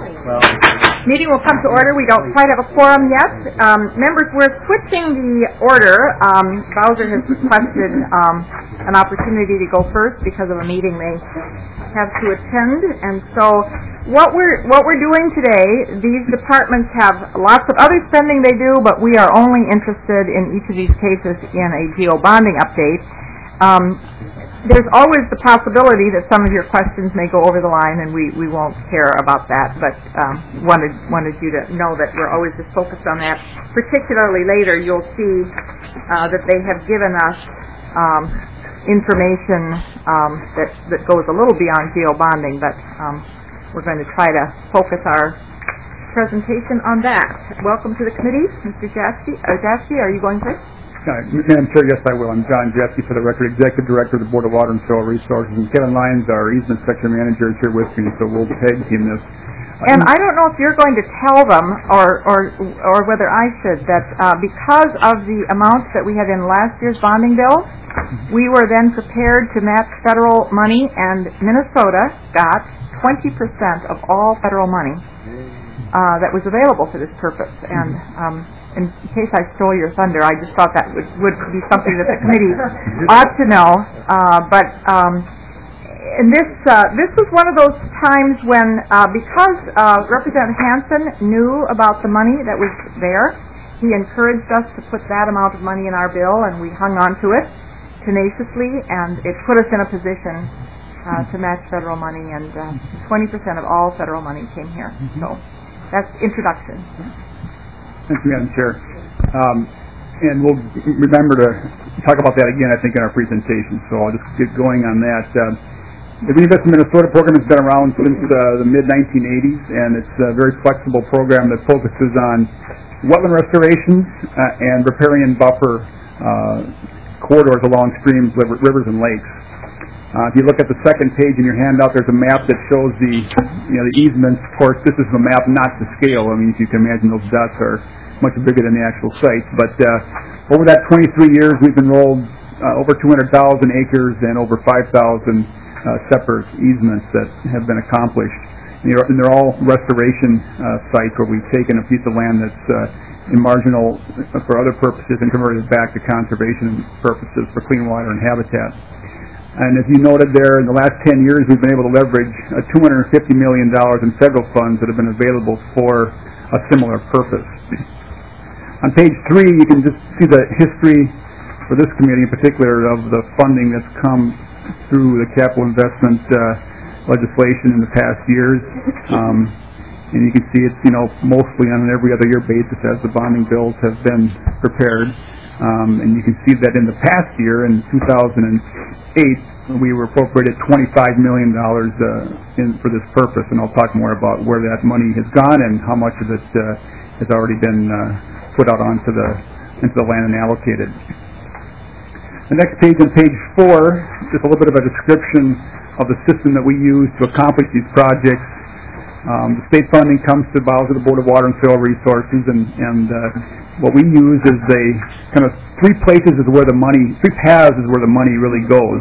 Meeting will come to order. We don't quite have a quorum yet. Members, we're switching the order. Bowser has requested an opportunity to go first because of a meeting they have to attend. And so what we're doing today, these departments have lots of other spending they do, but we are only interested in each of these cases in a geo bonding update. There's always the possibility that some of your questions may go over the line, and we won't care about that, but wanted you to know that we're always just focused on that. Particularly later, you'll see that they have given us information that goes a little beyond geo bonding, but we're going to try to focus our presentation on that. Welcome to the committee. Mr. Jassy, are you going first? Madam Chair, yes, I will. I'm John Jassy, for the record, Executive Director of the Board of Water and Soil Resources. And Kevin Lyons, our Easement Section Manager, is here with me, so we'll tag team this. And I don't know if you're going to tell them, or whether I should, that because of the amounts that we had in last year's bonding bill, we were then prepared to match federal money, and Minnesota got 20% of all federal money that was available for this purpose. And in case I stole your thunder, I just thought that would be something that the committee ought to know. And this was one of those times when, because Representative Hansen knew about the money that was there, he encouraged us to put that amount of money in our bill, and we hung on to it tenaciously, and it put us in a position to match federal money, and 20% of all federal money came here. So that's introduction. Thank you, Madam Chair. And we'll remember to talk about that again, I think, in our presentation. So I'll just get going on that. The Reinvest in Minnesota program has been around since the mid-1980s, and it's a very flexible program that focuses on wetland restorations and riparian buffer corridors along streams, rivers, and lakes. If you look at the second page in your handout, there's a map that shows the easements. Of course, this is a map not to scale. I mean, if you can imagine, those dots are much bigger than the actual sites. But over that 23 years, we've enrolled over 200,000 acres and over 5,000 separate easements that have been accomplished. And they're all restoration sites where we've taken a piece of land that's marginal for other purposes and converted it back to conservation purposes for clean water and habitat. And as you noted there, in the last 10 years, we've been able to leverage $250 million in federal funds that have been available for a similar purpose. On page 3, you can just see the history for this committee in particular of the funding that's come through the capital investment legislation in the past years. And you can see it's, mostly on an every other year basis as the bonding bills have been prepared. And you can see that in the past year, in 2008, we were appropriated $25 million for this purpose, and I'll talk more about where that money has gone and how much of it has already been put out into the land and allocated. The next page, on page 4, just a little bit of a description of the system that we use to accomplish these projects. The state funding comes to Bowser, the Board of Water and Soil Resources, and what we use is three paths is where the money really goes.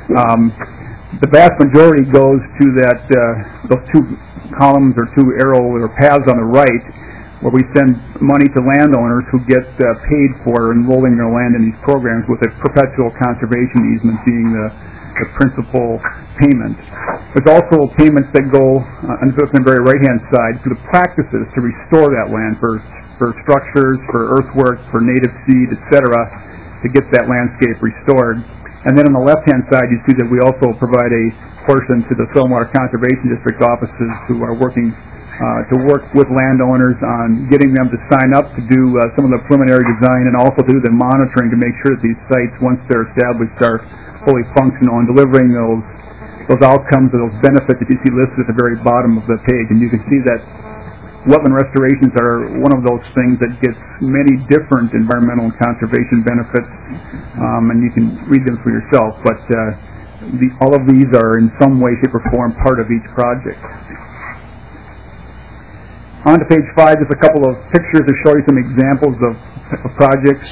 The vast majority goes to those two columns or two arrow or paths on the right, where we send money to landowners who get paid for enrolling their land in these programs, with a perpetual conservation easement being the principal payment. There's also payments that go on the very right-hand side to the practices to restore that land for structures, for earthworks, for native seed, etc., to get that landscape restored. And then on the left-hand side, you see that we also provide a portion to the Stormwater Conservation District offices who are working to work with landowners on getting them to sign up to do some of the preliminary design, and also do the monitoring to make sure that these sites, once they're established, are fully functional and delivering those outcomes or those benefits that you see listed at the very bottom of the page. And you can see that wetland restorations are one of those things that gets many different environmental and conservation benefits, and you can read them for yourself. But all of these are in some way, shape, or form part of each project. On to page 5, just a couple of pictures to show you some examples of projects.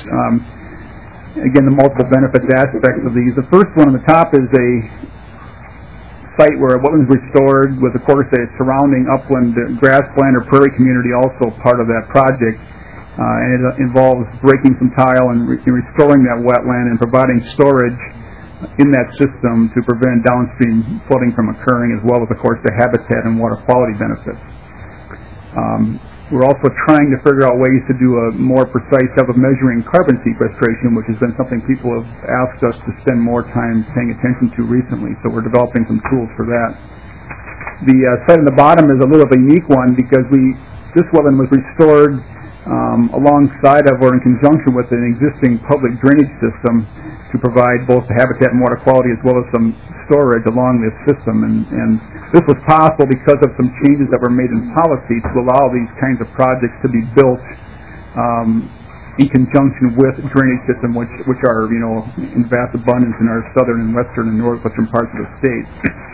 Again, the multiple benefits aspects of these. The first one on the top is a site where a wetland is restored with, of course, a surrounding upland grassland or prairie community also part of that project. And it involves breaking some tile and restoring that wetland and providing storage in that system to prevent downstream flooding from occurring, as well as, of course, the habitat and water quality benefits. We're also trying to figure out ways to do a more precise job of measuring carbon sequestration, which has been something people have asked us to spend more time paying attention to recently, so we're developing some tools for that. The site on the bottom is a little bit unique one because this wetland was restored alongside of or in conjunction with an existing public drainage system to provide both the habitat and water quality as well as some storage along this system. And this was possible because of some changes that were made in policy to allow these kinds of projects to be built in conjunction with drainage system, which are, in vast abundance in our southern and western and northwestern parts of the state.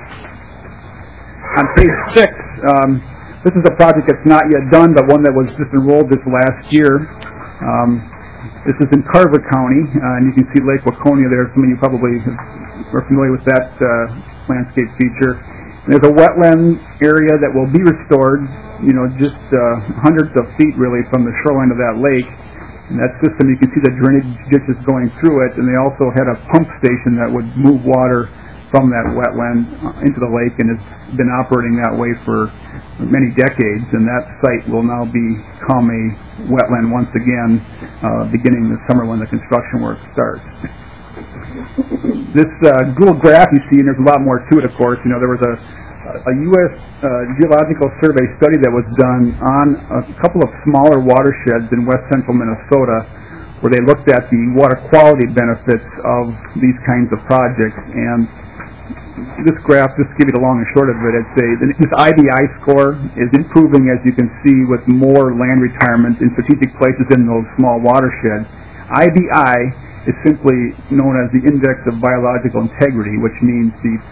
On page 6, this is a project that's not yet done, but one that was just enrolled this last year. This is in Carver County, and you can see Lake Waconia there. Some of you probably are familiar with that landscape feature. And there's a wetland area that will be restored, just hundreds of feet really from the shoreline of that lake. And that system, you can see the drainage ditches going through it, and they also had a pump station that would move water from that wetland into the lake, and has been operating that way for many decades, and that site will now become a wetland once again, beginning this summer when the construction work starts. This little graph you see, and there's a lot more to it, of course. There was a U.S. Geological Survey study that was done on a couple of smaller watersheds in west central Minnesota, where they looked at the water quality benefits of these kinds of projects. And this graph, just to give you the long and short of it, this IBI score is improving, as you can see, with more land retirement in strategic places in those small watersheds. IBI is simply known as the Index of Biological Integrity, which means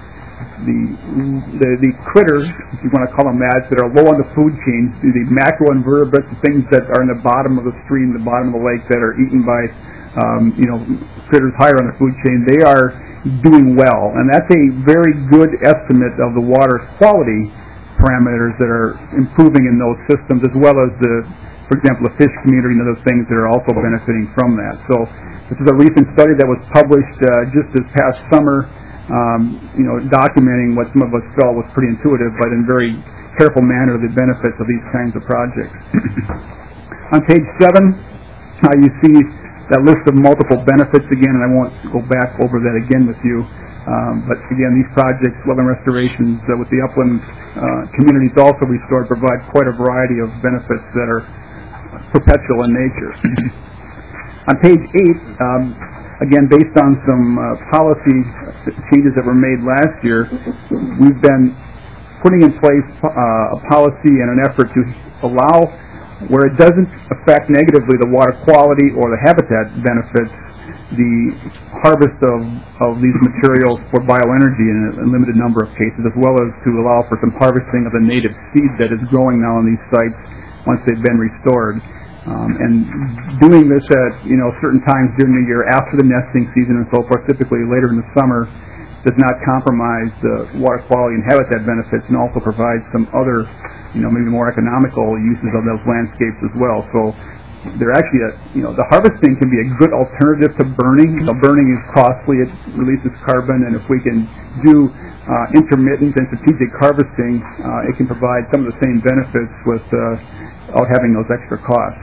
the critters, if you want to call them that are low on the food chain, the macroinvertebrates, the things that are in the bottom of the stream, the bottom of the lake that are eaten by critters higher on the food chain, they are doing well, and that's a very good estimate of the water quality parameters that are improving in those systems, as well as for example, the fish community and other things that are also benefiting from that. So this is a recent study that was published just this past summer, documenting what some of us felt was pretty intuitive, but in very careful manner, the benefits of these kinds of projects. On page 7, you see that list of multiple benefits again, and I won't go back over that again with you. But again, these projects, wetland restorations with the upland communities also restored, provide quite a variety of benefits that are perpetual in nature. On page 8, again, based on some policy changes that were made last year, we've been putting in place a policy and an effort to allow, where it doesn't affect negatively the water quality or the habitat benefits, the harvest of these materials for bioenergy in a limited number of cases, as well as to allow for some harvesting of the native seed that is growing now on these sites once they've been restored. And doing this at certain times during the year after the nesting season and so forth, typically later in the summer, does not compromise the water quality and habitat benefits, and also provides some other, maybe more economical uses of those landscapes as well. So they're actually, the harvesting can be a good alternative to burning. Burning is costly; it releases carbon, and if we can do intermittent and strategic harvesting, it can provide some of the same benefits without having those extra costs.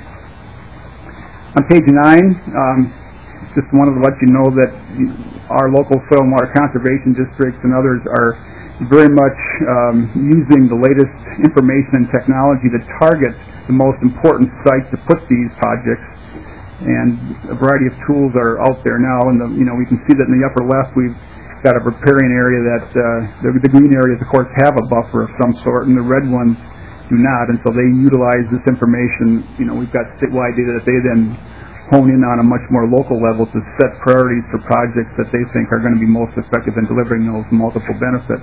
On page 9. Just wanted to let you know that our local soil and water conservation districts and others are very much using the latest information and technology to target the most important sites to put these projects. And a variety of tools are out there now. And we can see that in the upper left we've got a riparian area that the green areas, of course, have a buffer of some sort, and the red ones do not. And so they utilize this information. We've got statewide data that they then hone in on a much more local level to set priorities for projects that they think are going to be most effective in delivering those multiple benefits.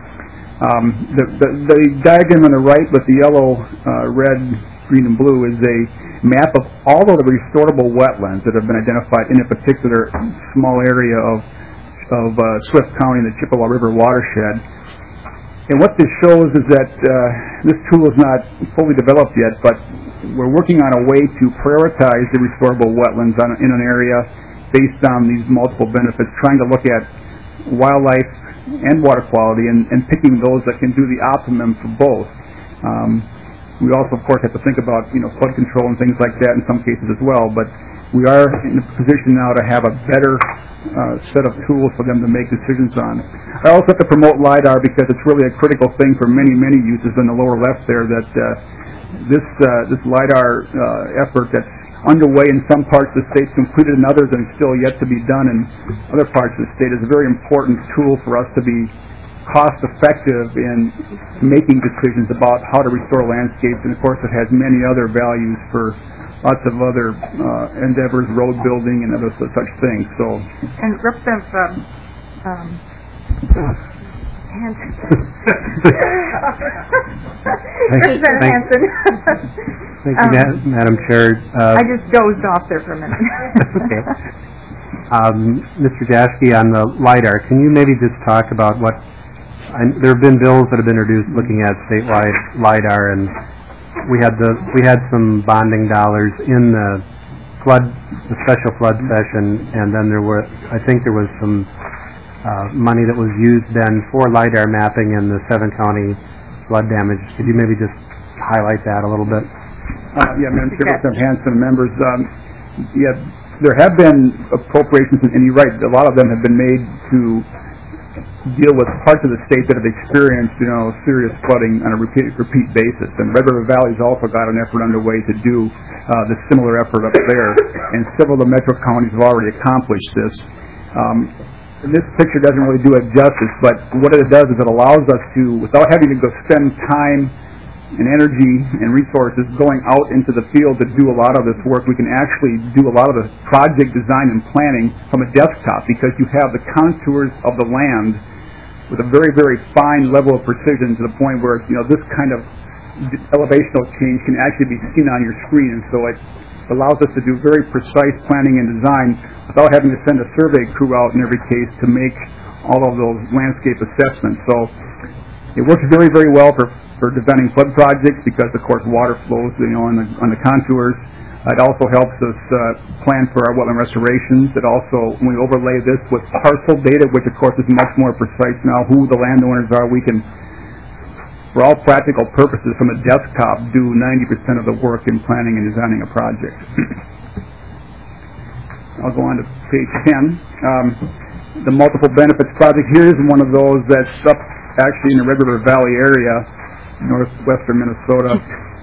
The diagram on the right with the yellow, red, green, and blue is a map of all of the restorable wetlands that have been identified in a particular small area of Swift County and the Chippewa River watershed. And what this shows is that this tool is not fully developed yet, but we're working on a way to prioritize the restorable wetlands in an area based on these multiple benefits, trying to look at wildlife and water quality and picking those that can do the optimum for both. We also, of course, have to think about flood control and things like that in some cases as well, but we are in a position now to have a better set of tools for them to make decisions on. I also have to promote LIDAR because it's really a critical thing for many, many uses in the lower left there, that this LIDAR effort that's underway in some parts of the state, completed in others, and still yet to be done in other parts of the state, is a very important tool for us to be cost-effective in making decisions about how to restore landscapes. And of course, it has many other values for lots of other endeavors, road building and other such things. So, and Representative Hanson. Representative Hanson. Thank you, Madam Chair. I just dozed off there for a minute. Okay. Mr. Jaschke, on the LIDAR, can you maybe just talk about what... there have been bills that have been introduced looking at statewide LIDAR, and we had some bonding dollars in the special flood session, and then I think there was some money that was used then for LIDAR mapping in the 7-county flood damage. Could you maybe just highlight that a little bit? Yeah, Madam Chair, Representative Hanson, members. There have been appropriations, and you're right, a lot of them have been made to deal with parts of the state that have experienced, serious flooding on a repeat basis. And Red River Valley's also got an effort underway to do the similar effort up there, and several of the metro counties have already accomplished this. This picture doesn't really do it justice, but what it does is it allows us to, without having to go spend time and energy and resources going out into the field to do a lot of this work, we can actually do a lot of the project design and planning from a desktop, because you have the contours of the land with a very, very fine level of precision, to the point where this kind of elevational change can actually be seen on your screen. And so it allows us to do very precise planning and design without having to send a survey crew out in every case to make all of those landscape assessments. So it works very, very well for preventing flood projects, because of course water flows on the contours. It also helps us plan for our wetland restorations. It also, when we overlay this with parcel data, which of course is much more precise now, who the landowners are, we can, for all practical purposes, from a desktop, do 90% of the work in planning and designing a project. I'll go on to page 10. The multiple benefits project here is one of those that's up actually in the Red River Valley area, northwestern Minnesota.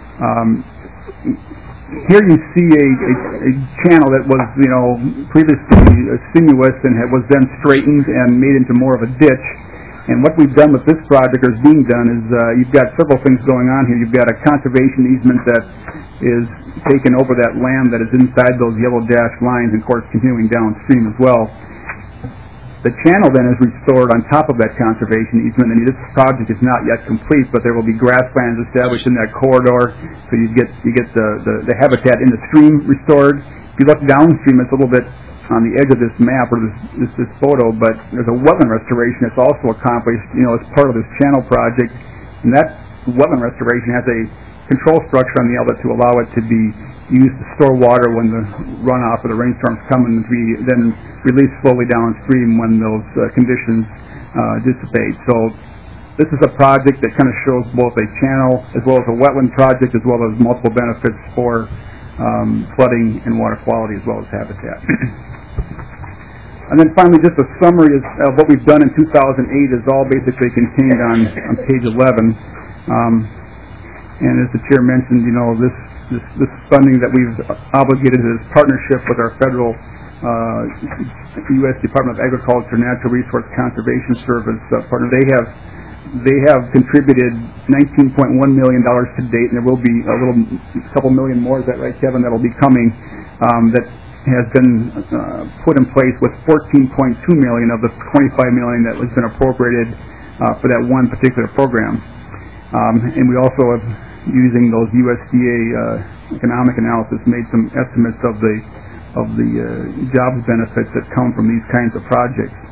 Here you see a channel that was, previously sinuous and was then straightened and made into more of a ditch. And what we've done with this project, or is being done, is you've got several things going on here. You've got a conservation easement that is taken over that land that is inside those yellow dashed lines, and of course continuing downstream as well. The channel then is restored on top of that conservation easement, and this project is not yet complete, but there will be grasslands established in that corridor, so you get the habitat in the stream restored. If you look downstream, it's a little bit on the edge of this map, or this photo, but there's a wetland restoration that's also accomplished, as part of this channel project, and that wetland restoration has a control structure on the outlet to allow it to be used to store water when the runoff or the rainstorms come, and to be then released slowly downstream when those conditions dissipate. So this is a project that kind of shows both a channel as well as a wetland project, as well as multiple benefits for flooding and water quality as well as habitat. And then finally, just a summary of what we've done in 2008 is all basically contained on page 11. And as the chair mentioned, this funding that we've obligated to this partnership with our federal U.S. Department of Agriculture Natural Resource Conservation Service partner, they have contributed $19.1 million to date, and there will be a couple million more. Is that right, Kevin? That'll be coming. That has been put in place with $14.2 million of the $25 million that has been appropriated for that one particular program. And we also have, using those USDA economic analysis, made some estimates of the jobs benefits that come from these kinds of projects.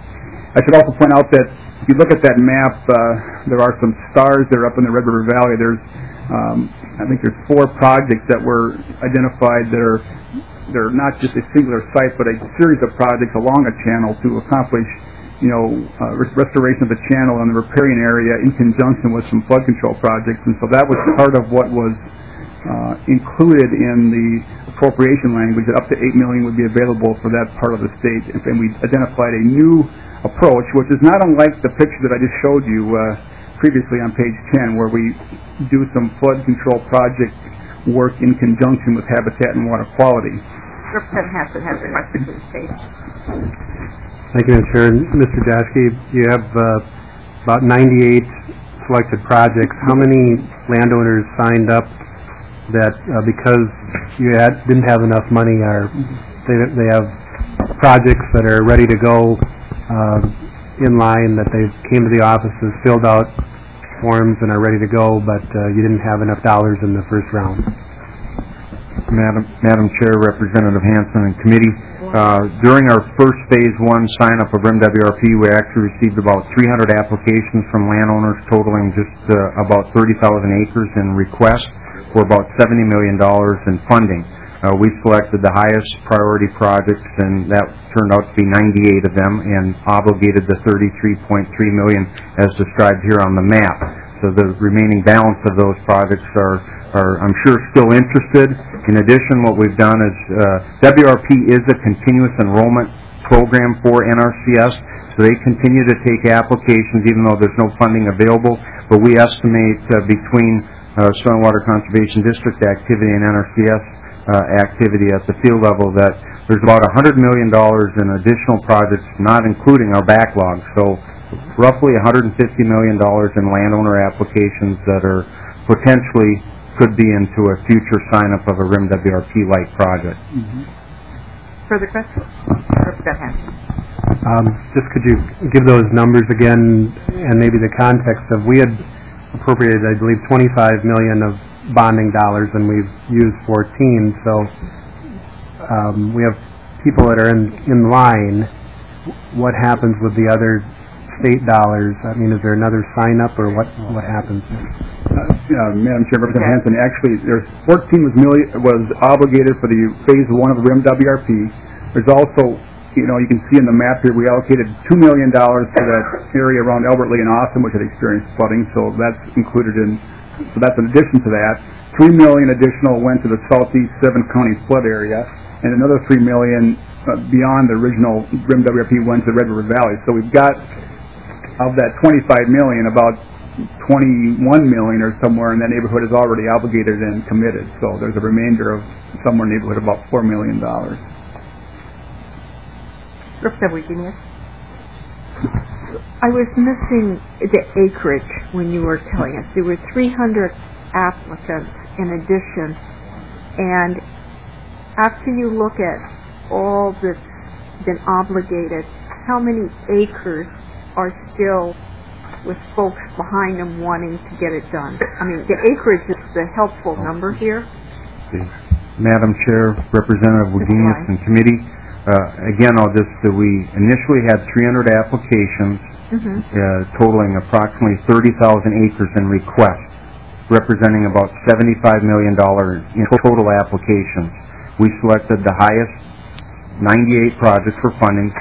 I should also point out that if you look at that map, there are some stars that are up in the Red River Valley. There's, I think there's 4 projects that were identified that are they're not just a singular site, but a series of projects along a channel to accomplish, restoration of the channel and the riparian area in conjunction with some flood control projects. And so that was part of what was included in the appropriation language, that up to $8 million would be available for that part of the state. And we identified a new approach, which is not unlike the picture that I just showed you previously on page 10, where we do some flood control project work in conjunction with habitat and water quality. Representative Hanson has a question for the state. Thank you, Madam Chair. Mr. Jaschke, you have about 98 selected projects. How many landowners signed up that because you didn't have enough money, they have projects that are ready to go in line, that they came to the offices, filled out forms, and are ready to go, but you didn't have enough dollars in the first round? Madam Chair, Representative Hanson, and committee, during our first phase 1 sign-up of RIMWRP, we actually received about 300 applications from landowners totaling just about 30,000 acres in requests for about $70 million in funding. We selected the highest priority projects, and that turned out to be 98 of them, and obligated the $33.3 million as described here on the map. So the remaining balance of those projects are I'm sure, still interested. In addition, what we've done is WRP is a continuous enrollment program for NRCS, so they continue to take applications even though there's no funding available. But we estimate between Soil and Water Conservation District activity and NRCS activity at the field level that there's about $100 million in additional projects, not including our backlog. So roughly $150 million in landowner applications that are potentially could be into a future sign-up of a RIMWRP-like project. Mm-hmm. Further questions? Just could you give those numbers again, and maybe the context of, we had appropriated, I believe, $25 million of bonding dollars, and we've used 14, so we have people that are in line. What happens with the other state dollars? I mean, is there another sign-up, or what happens? Madam Chair, Representative Hanson, actually, there's 14 was obligated for the phase 1 of the RIMWRP. There's also, you can see in the map here, we allocated $2 million to that area around Albert Lee and Austin, which had experienced flooding, so that's included in. So that's in addition to that. $3 million additional went to the southeast 7 county flood area, and another $3 million beyond the original RIMWRP went to the Red River Valley. So we've got, of that $25 million, about $21 million or somewhere in that neighborhood is already obligated and committed. So there's a remainder of somewhere in the neighborhood of about $4 million. Representative Virginia. I was missing the acreage when you were telling us. There were 300 applicants in addition, and after you look at all that's been obligated, how many acres are still with folks behind them wanting to get it done? I mean, the acreage is the helpful number here. Madam Chair, Representative Wagenius, and committee, again, we initially had 300 applications, totaling approximately 30,000 acres in requests, representing about $75 million in total applications. We selected the highest 98 projects for funding,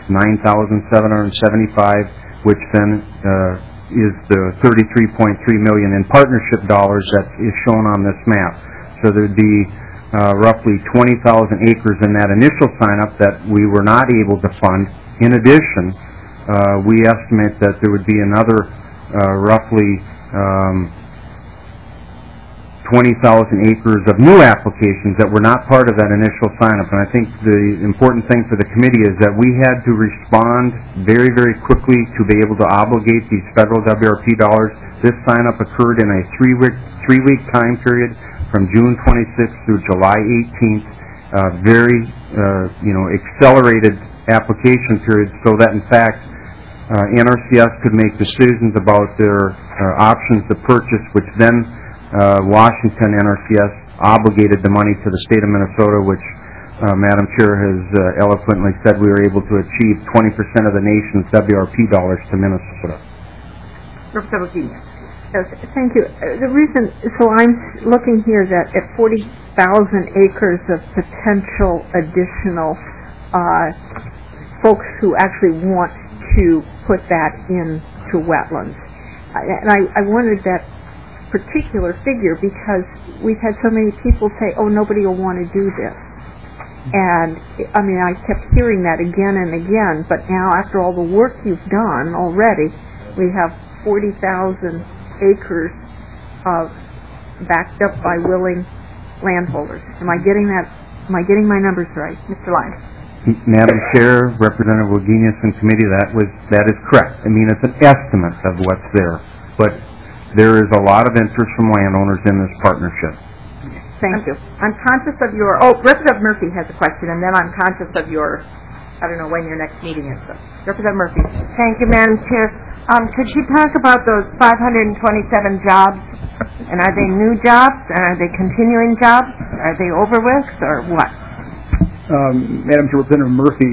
9,775, which then is the $33.3 million in partnership dollars that is shown on this map. So there'd be roughly 20,000 acres in that initial sign-up that we were not able to fund. In addition, we estimate that there would be another roughly 20,000 acres of new applications that were not part of that initial sign-up. And I think the important thing for the committee is that we had to respond very, very quickly to be able to obligate these federal WRP dollars. This sign-up occurred in a three-week time period from June 26th through July 18th. Very, accelerated application period, so that in fact NRCS could make decisions about their options to purchase, which then Washington NRCS obligated the money to the state of Minnesota, which Madam Chair has eloquently said, we were able to achieve 20% of the nation's WRP dollars to Minnesota. Representative Genius. Yes, thank you. The reason, so I'm looking here that at 40,000 acres of potential additional folks who actually want to put that into wetlands. And I wanted that particular figure because we've had so many people say, oh, nobody will want to do this. And, I mean, I kept hearing that again and again, but now after all the work you've done already, we have 40,000 acres of backed up by willing landholders. Am I getting my numbers right? Mr. Lyons. Madam Chair, Representative Wagenius and committee, that is correct. I mean, it's an estimate of what's there, but there is a lot of interest from landowners in this partnership. Thank you. I'm conscious of your, Representative Murphy has a question, and then I'm conscious of your, I don't know when your next meeting is. So. Representative Murphy. Thank you, Madam Chair. Could you talk about those 527 jobs, and are they new jobs, are they continuing jobs, are they over with, or what? Madam Chair, Representative Murphy,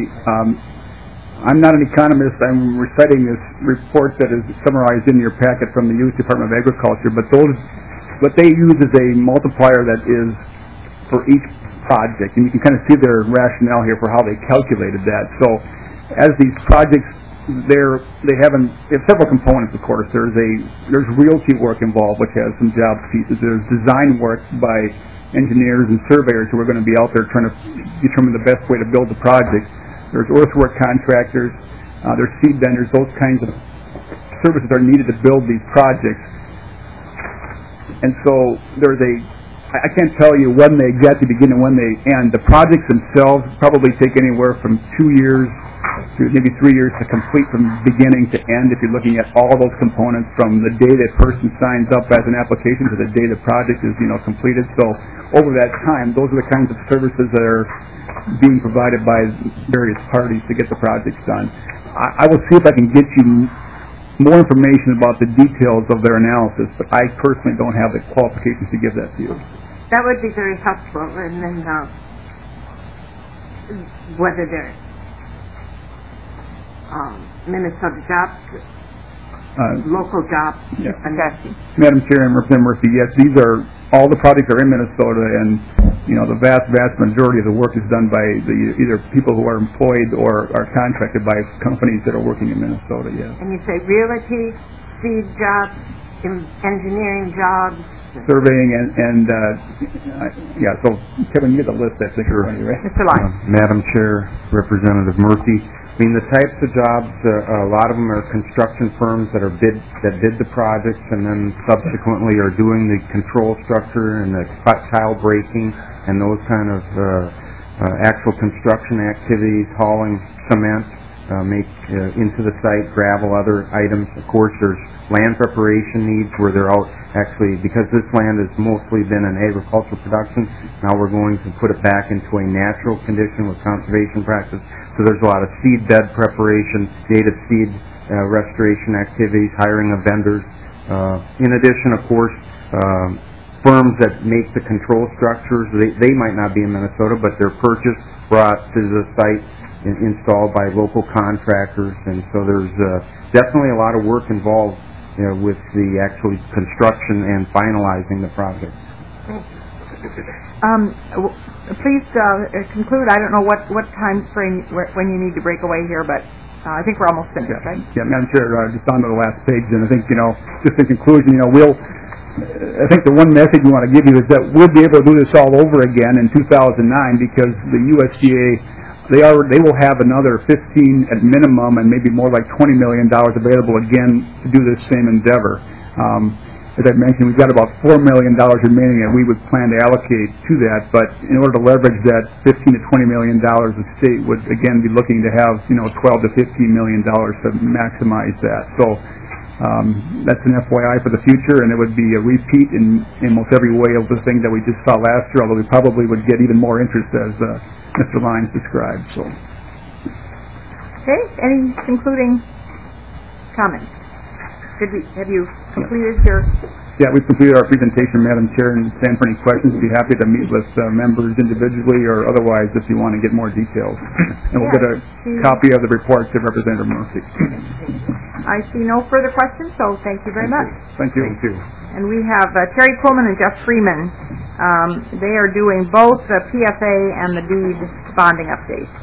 I'm not an economist. I'm reciting this report that is summarized in your packet from the U.S. Department of Agriculture, but what they use is a multiplier that is for each project, and you can kind of see their rationale here for how they calculated that. So as these projects, they have several components, of course. There's realty work involved, which has some job pieces. There's design work by engineers and surveyors who are going to be out there trying to determine the best way to build the project. There's earthwork contractors. There's seed vendors. Those kinds of services are needed to build these projects. And so I can't tell you when they exactly begin and when they end. The projects themselves probably take anywhere from 2 years to maybe 3 years to complete from beginning to end if you're looking at all those components from the day that person signs up as an application to the day the project is completed. So over that time, those are the kinds of services that are being provided by various parties to get the projects done. I will see if I can get you more information about the details of their analysis, but I personally don't have the qualifications to give that to you. That would be very helpful, and then whether they're Minnesota jobs, local jobs. Yeah. Madam Chair and Representative Murphy, yes, all the projects are in Minnesota, and the vast majority of the work is done by either people who are employed or are contracted by companies that are working in Minnesota. Yes. And you say realty, seed jobs, engineering jobs, surveying, and So Kevin, you get the list. That's sure. Right? Mr. Lyons. Madam Chair, Representative Murphy. I mean, the types of jobs, a lot of them are construction firms that bid the projects and then subsequently are doing the control structure and the tile breaking and those kind of actual construction activities, hauling cement, into the site, gravel, other items. Of course, there's land preparation needs where they're out actually, because this land has mostly been an agricultural production, now we're going to put it back into a natural condition with conservation practice. So there's a lot of seed bed preparation, native seed restoration activities, hiring of vendors. In addition, of course, firms that make the control structures, they might not be in Minnesota, but they're purchased, brought to the site, installed by local contractors, and so there's definitely a lot of work involved with the actual construction and finalizing the project. Please conclude. I don't know what time frame when you need to break away here, but I think we're almost finished, right? Yeah, Madam Chair, just on to the last page, and I think, just in conclusion, I think the one message we want to give you is that we'll be able to do this all over again in 2009 because the USDA, they will have another 15 at minimum and maybe more like $20 million available again to do this same endeavor. As I mentioned, we've got about $4 million remaining that we would plan to allocate to that, but in order to leverage that $15 to $20 million, the state would again be looking to have $12 to $15 million to maximize that. So that's an FYI for the future, and it would be a repeat in almost every way of the thing that we just saw last year, although we probably would get even more interest as Mr. Lyons described. So, okay, any concluding comments? Have you completed your Yeah, we've completed our presentation, Madam Chair, and stand for any questions. Be happy to meet with members individually or otherwise if you want to get more details. And we'll get a copy of the report to Representative Murphy. I see no further questions, so thank you very much. Thank you. Thank you. And we have Terry Pullman and Jeff Freeman. They are doing both the PFA and the deed bonding update.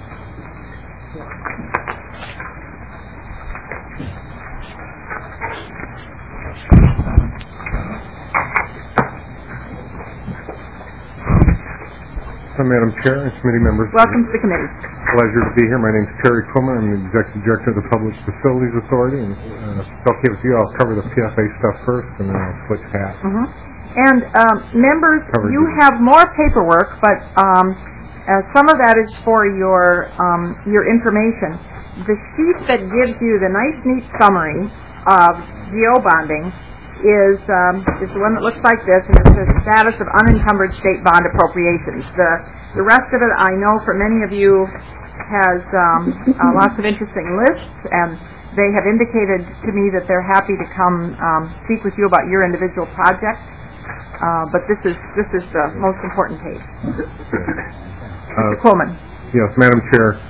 Madam Chair and committee members. Welcome to the committee. Pleasure to be here. My name is Terry Pullman. I'm the Executive Director of the Public Facilities Authority. And if it's okay with you, I'll cover the PFA stuff first, and then I'll switch hats. And members, you have more paperwork, but some of that is for your information. The sheet that gives you the nice, neat summary of GO bonding is the one that looks like this, and it says status of unencumbered state bond appropriations. The rest of it, I know for many of you, has lots of interesting lists, and they have indicated to me that they're happy to come speak with you about your individual project. But this is the most important page. Mr. Coleman. Yes, Madam Chair.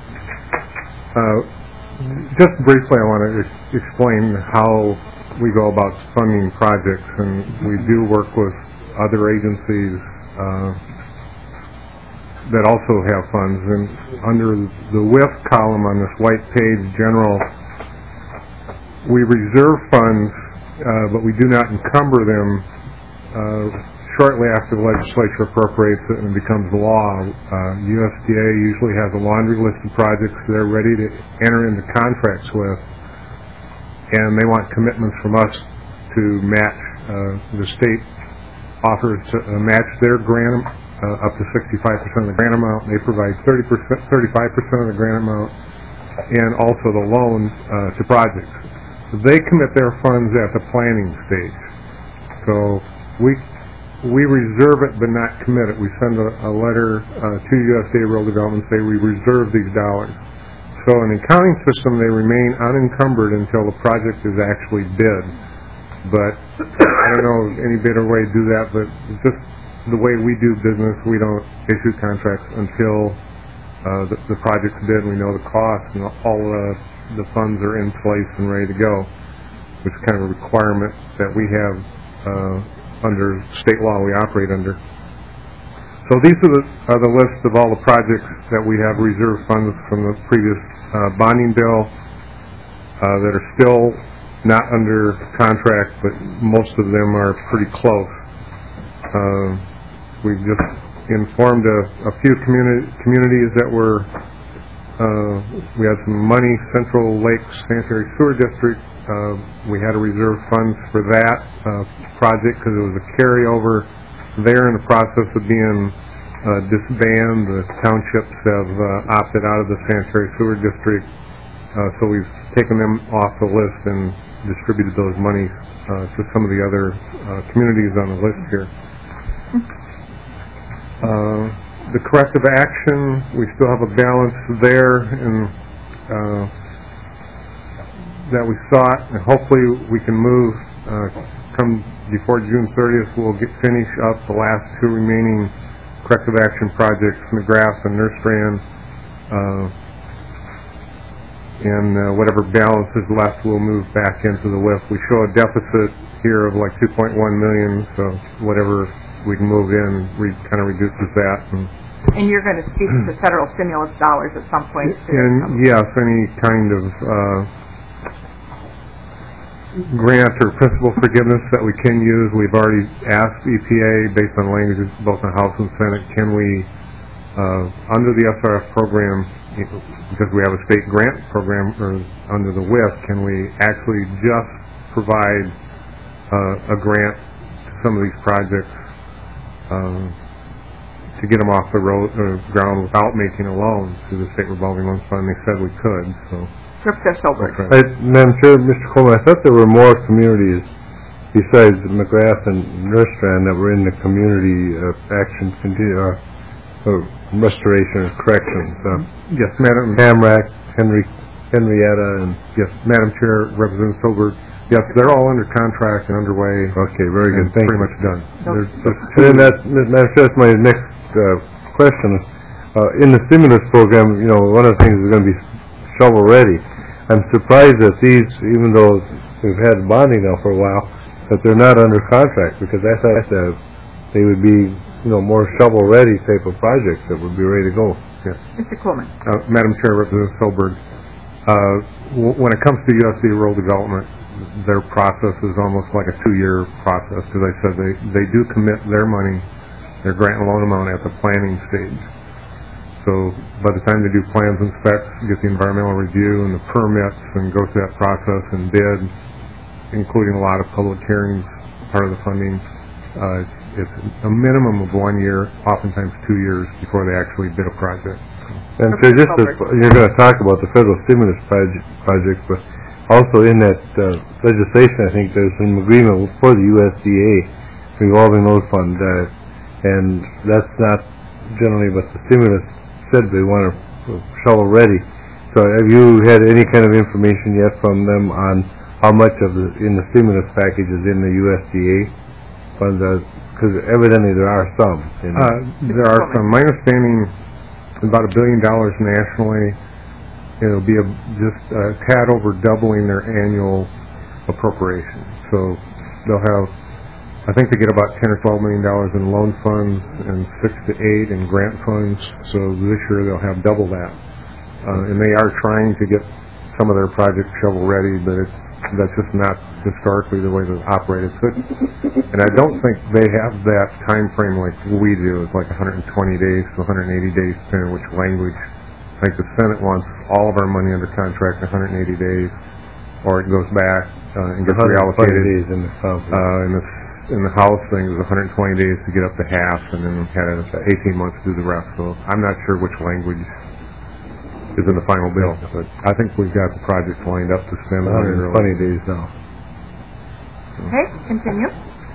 Just briefly, I want to explain how we go about funding projects, and we do work with other agencies that also have funds. And under the WIF column on this white page, general, we reserve funds, but we do not encumber them shortly after the legislature appropriates it and it becomes law. USDA usually has a laundry list of projects they're ready to enter into contracts with, and they want commitments from us to match. The state offers to match their grant up to 65% of the grant amount. They provide 35% of the grant amount, and also the loan to projects. So they commit their funds at the planning stage. So we reserve it but not commit it. We send a letter to USDA Rural Development and say we reserve these dollars. So in the accounting system, they remain unencumbered until the project is actually bid. But I don't know any better way to do that, but just the way we do business, we don't issue contracts until the project's bid and we know the cost and all the funds are in place and ready to go, which is kind of a requirement that we have under state law we operate under. So these are the list of all the projects that we have reserve funds from the previous bonding bill that are still not under contract, but most of them are pretty close. We've just informed a few communities that were, we had some money, Central Lakes Sanitary Sewer District. We had to reserve funds for that project because it was a carryover. They're in the process of being disbanded. The townships have opted out of the sanitary sewer district, so we've taken them off the list and distributed those monies to some of the other communities on the list here. The corrective action, we still have a balance there, and that we sought, and hopefully we can move come before June 30th. We'll finish up the last two remaining corrective action projects, McGrath and Nerstrand, and whatever balance is left we'll move back into the WIF. We show a deficit here of like $2.1 million, so whatever we can move in kind of reduces that. And you're going to speak to federal stimulus dollars at some point. And yes, any kind of grant or principal forgiveness that we can use. We've already asked EPA, based on languages both in House and Senate, can we, under the SRF program, because we have a state grant program, or under the WIF, can we actually just provide a grant to some of these projects to get them off the ground without making a loan through the state revolving loan fund? They said we could, so. Madam Chair, Mr. Coleman, I thought there were more communities besides McGrath and Nerstrand that were in the community action restoration and corrections. Yes, Madam. Hamrack, Henry Henrietta, and Yes, Madam Chair, Representative Silbert, yes, they're all under contract and underway. okay, very good. And Thank pretty you. much done. There's just And then that's my next question. In the stimulus program, one of the things is going to be shovel ready. I'm surprised that these, even though we've had bonding now for a while, that they're not under contract, because I thought that they would be, more shovel ready type of projects that would be ready to go. Mr. Coleman. Madam Chair, Representative Silbert, when it comes to USDA rural development, their process is almost like a 2-year process, because I said they do commit their money, their grant and loan amount at the planning stage. So by the time they do plans and specs, get the environmental review and the permits and go through that process and bid, including a lot of public hearings, part of the funding, it's a minimum of 1 year, oftentimes 2 years before they actually bid a project. And so you're going to talk about the federal stimulus projects, but also in that legislation, I think there's some agreement for the USDA revolving those funds, and that's not generally what the stimulus said they want to shovel ready. So have you had any kind of information yet from them on how much of in the stimulus package is in the USDA funds? Because evidently there are some. There are some. My understanding is about $1 billion nationally. It'll be just a tad over doubling their annual appropriation. So they'll have, I think they get about $10 or $12 million in loan funds and 6 to 8 in grant funds. So this year they'll have double that. And they are trying to get some of their projects shovel ready, but that's just not historically the way they've operated. So and I don't think they have that time frame like we do. It's like 120 days to 180 days, depending on which language. I think the Senate wants all of our money under contract in 180 days, or it goes back and gets reallocated. Days in the South. In the House thing, it was 120 days to get up to half, and then had 18 months to do the rest. So I'm not sure which language is in the final bill, but I think we've got the project lined up to spend 120 days now. Okay, continue.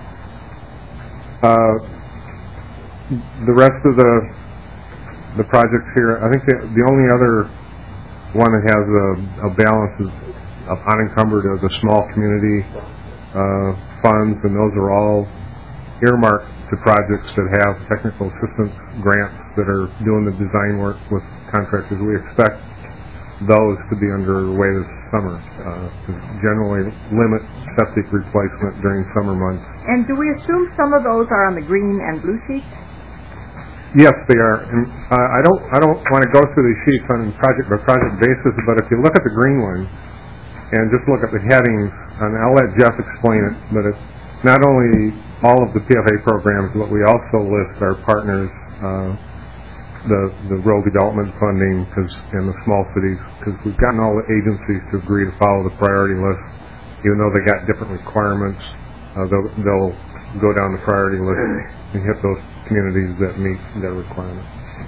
The rest of the projects here, I think the only other one that has a balance of unencumbered are the small community funds, and those are all earmarked to projects that have technical assistance grants that are doing the design work with contractors. We expect those to be underway this summer to generally limit septic replacement during summer months. And do we assume some of those are on the green and blue sheets? Yes, they are. And I don't want to go through these sheets on a project by project basis, but if you look at the green one and just look at the headings, and I'll let Jeff explain it, but it's not only all of the PFA programs, but we also list our partners, the rural development funding and the small cities, because we've gotten all the agencies to agree to follow the priority list. Even though they got different requirements, they'll go down the priority list and hit those communities that meet their requirements.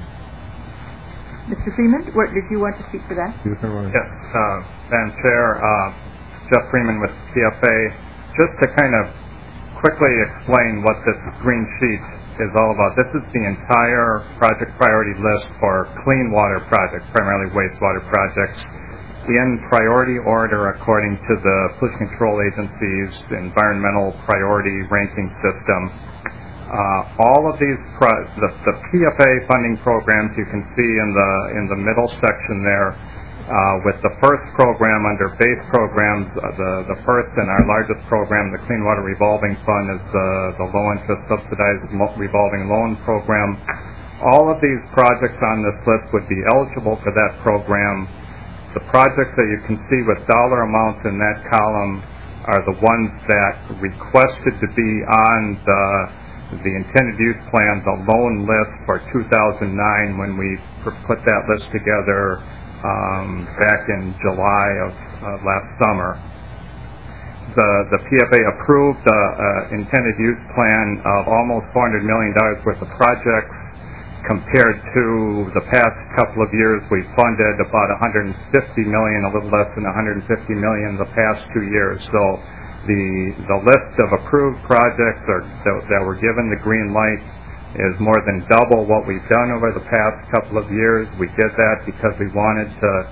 Mr. Freeman, did you want to speak to that? Yes, Madam Chair, Jeff Freeman with PFA. Just to kind of quickly explain what this green sheet is all about. This is the entire project priority list for clean water projects, primarily wastewater projects, in priority order according to the Pollution Control Agency's environmental priority ranking system. All of these, the PFA funding programs you can see in the middle section there, with the first program under base programs, the first and our largest program, the Clean Water Revolving Fund, is the low interest subsidized revolving loan program. All of these projects on this list would be eligible for that program. The projects that you can see with dollar amounts in that column are the ones that requested to be on the intended use plan, the loan list for 2009 when we put that list together back in July of last summer. The PFA approved intended use plan of almost $400 million worth of projects. Compared to the past couple of years, we funded about $150 million, a little less than $150 million the past 2 years. So the list of approved projects that were given the green light is more than double what we've done over the past couple of years. We did that because we wanted to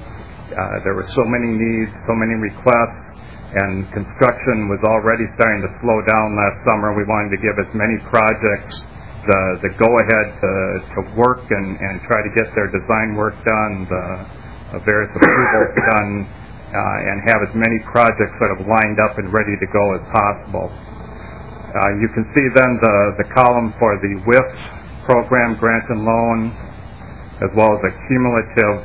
there were so many needs, so many requests, and construction was already starting to slow down last summer. We wanted to give as many projects the go-ahead to work and try to get their design work done, the various approvals done, and have as many projects sort of lined up and ready to go as possible. You can see then the column for the WIF program, grant and loan, as well as a cumulative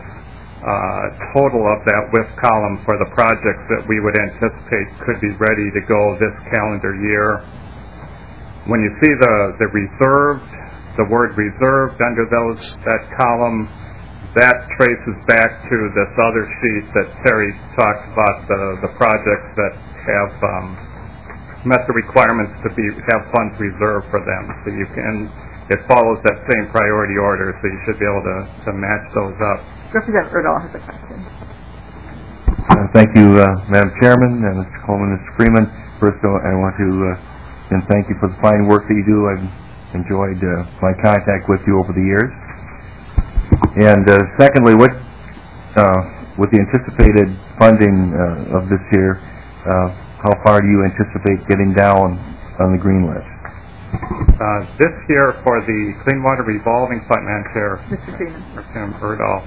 total of that WIF column for the projects that we would anticipate could be ready to go this calendar year. When you see the reserved, the word reserved under that column, that traces back to this other sheet that Terry talks about, the projects that have met the requirements to have funds reserved for them. So it follows that same priority order, so you should be able to match those up. Representative Erdahl has a question. Thank you, Madam Chairman, and Mr. Coleman, Mr. Freeman. First, I want to and thank you for the fine work that you do. I've enjoyed my contact with you over the years. And secondly, with the anticipated funding of this year, how far do you anticipate getting down on the green list? This year, for the Clean Water Revolving Fund, Madam Chair, Mr. Freeman, Representative Erdahl,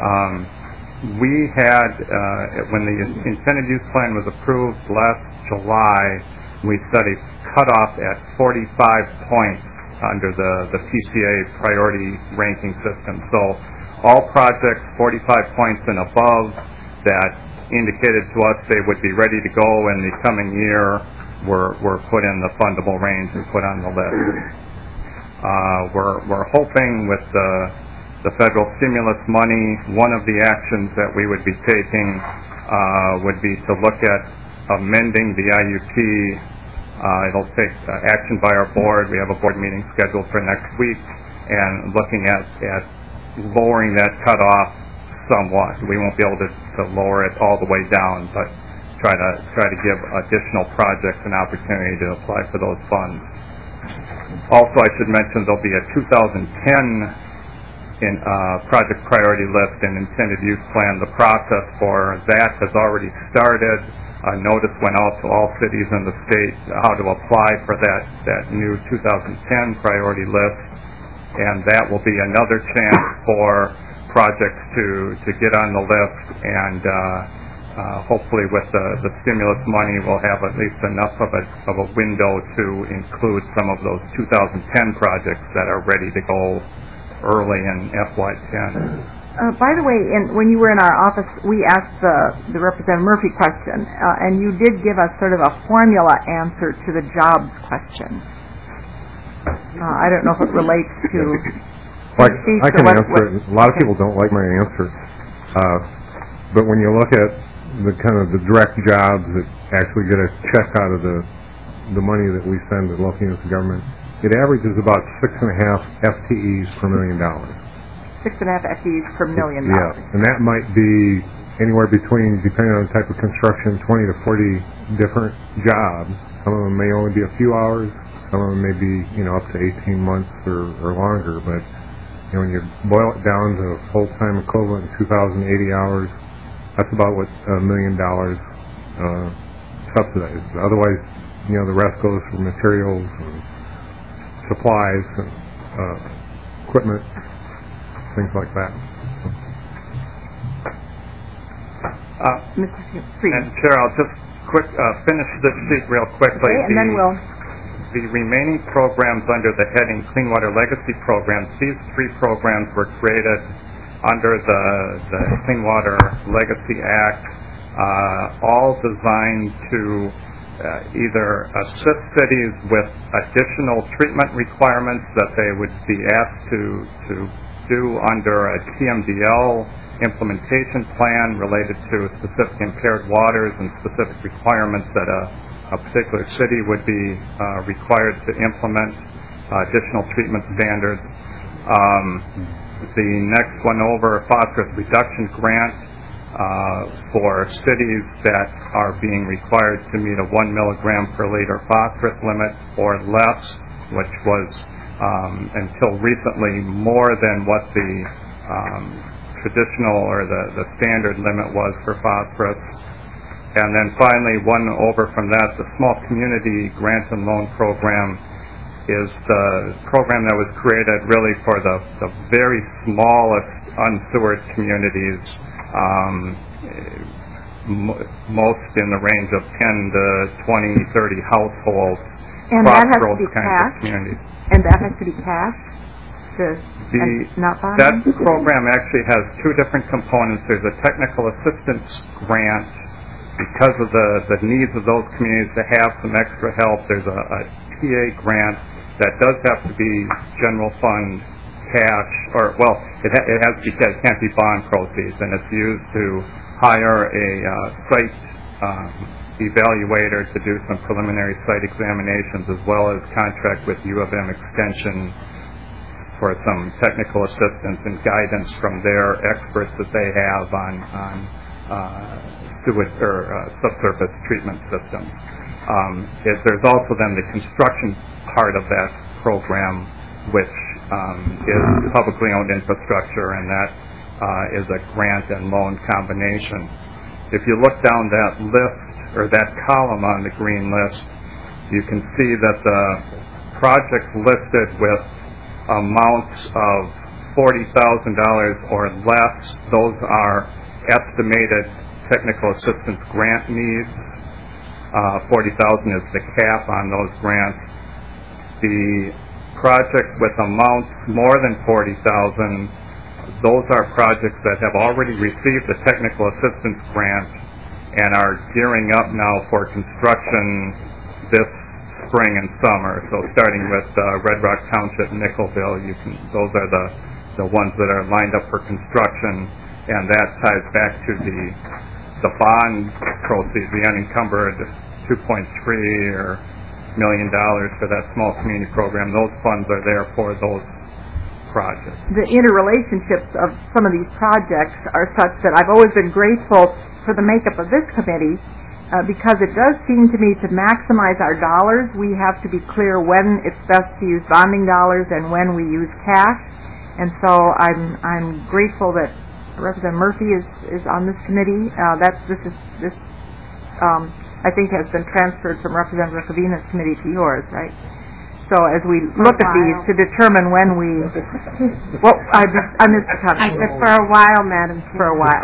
we had, when the intended use plan was approved last July, we set a cutoff at 45 points under the PCA priority ranking system. So all projects 45 points and above that indicated to us they would be ready to go in the coming year were put in the fundable range and put on the list. We're hoping with the federal stimulus money, one of the actions that we would be taking would be to look at amending the IUP. It'll take action by our board. We have a board meeting scheduled for next week, and looking at lowering that cutoff somewhat. We won't be able to lower it all the way down, but try to give additional projects an opportunity to apply for those funds. Also, I should mention there'll be a 2010 project priority list and intended use plan. The process for that has already started. A notice went out to all cities in the state how to apply for that new 2010 priority list, and that will be another chance for projects to get on the list, and hopefully with the stimulus money we'll have at least enough of a window to include some of those 2010 projects that are ready to go early in FY10. By the way, when you were in our office, we asked the Representative Murphy question, and you did give us sort of a formula answer to the jobs question. I don't know if it relates to... I can answer it. A lot of people don't like my answer. But when you look at the direct jobs that actually get a check out of the money that we send to local units of government, it averages about 6.5 FTEs per $1 million. 6.5 FTEs per $1 million. Yeah, and that might be anywhere between, depending on the type of construction, 20 to 40 different jobs. Some of them may only be a few hours. Some of them may be, up to 18 months or longer. But when you boil it down to a full-time equivalent, 2,080 hours, that's about what $1 million subsidized. Otherwise, the rest goes for materials and supplies and equipment, things like that. Mr. Freeman. And Chair, I'll just finish this sheet real quickly. Okay, and then we'll... The remaining programs under the heading Clean Water Legacy Programs, these 3 programs were created under the Clean Water Legacy Act, all designed to either assist cities with additional treatment requirements that they would be asked to do under a TMDL implementation plan related to specific impaired waters and specific requirements that a particular city would be required to implement, additional treatment standards. The next one over, phosphorus reduction grant for cities that are being required to meet a 1 milligram per liter phosphorus limit or less, which was until recently more than what the traditional or the standard limit was for phosphorus. And then finally, one over from that, the Small Community Grant and Loan Program is the program that was created really for the very smallest unsewered communities, most in the range of 10 to 20, 30 households. And that has to be kinds cash? of communities. And that has to be cash? And not bonding? That program actually has two different components. There's a technical assistance grant because of the needs of those communities to have some extra help. There's a TA grant that does have to be general fund cash, or well, it has to be cash. It can't be bond proceeds, and it's used to hire a site evaluator to do some preliminary site examinations, as well as contract with U of M Extension for some technical assistance and guidance from their experts that they have on sewage or subsurface treatment systems. There's also then the construction part of that program, which is publicly owned infrastructure, and that is a grant and loan combination. If you look down that list or that column on the green list, you can see that the projects listed with amounts of $40,000 or less, those are estimated technical assistance grant needs. $40,000 is the cap on those grants. The projects with amounts more than $40,000, those are projects that have already received the technical assistance grant and are gearing up now for construction this spring and summer. So starting with Red Rock Township, Nickelville, those are the ones that are lined up for construction, and that ties back to the bond proceeds, the unencumbered $2.3 million for that small community program. Those funds are there for those projects. The interrelationships of some of these projects are such that I've always been grateful for the makeup of this committee, because it does seem to me to maximize our dollars, we have to be clear when it's best to use bonding dollars and when we use cash. And so I'm grateful that Representative Murphy is on this committee. This I think has been transferred from Representative Covina's committee to yours, right? So as we look at these to determine when we, well, I missed the comment. For a while, Madam Chair. For a while.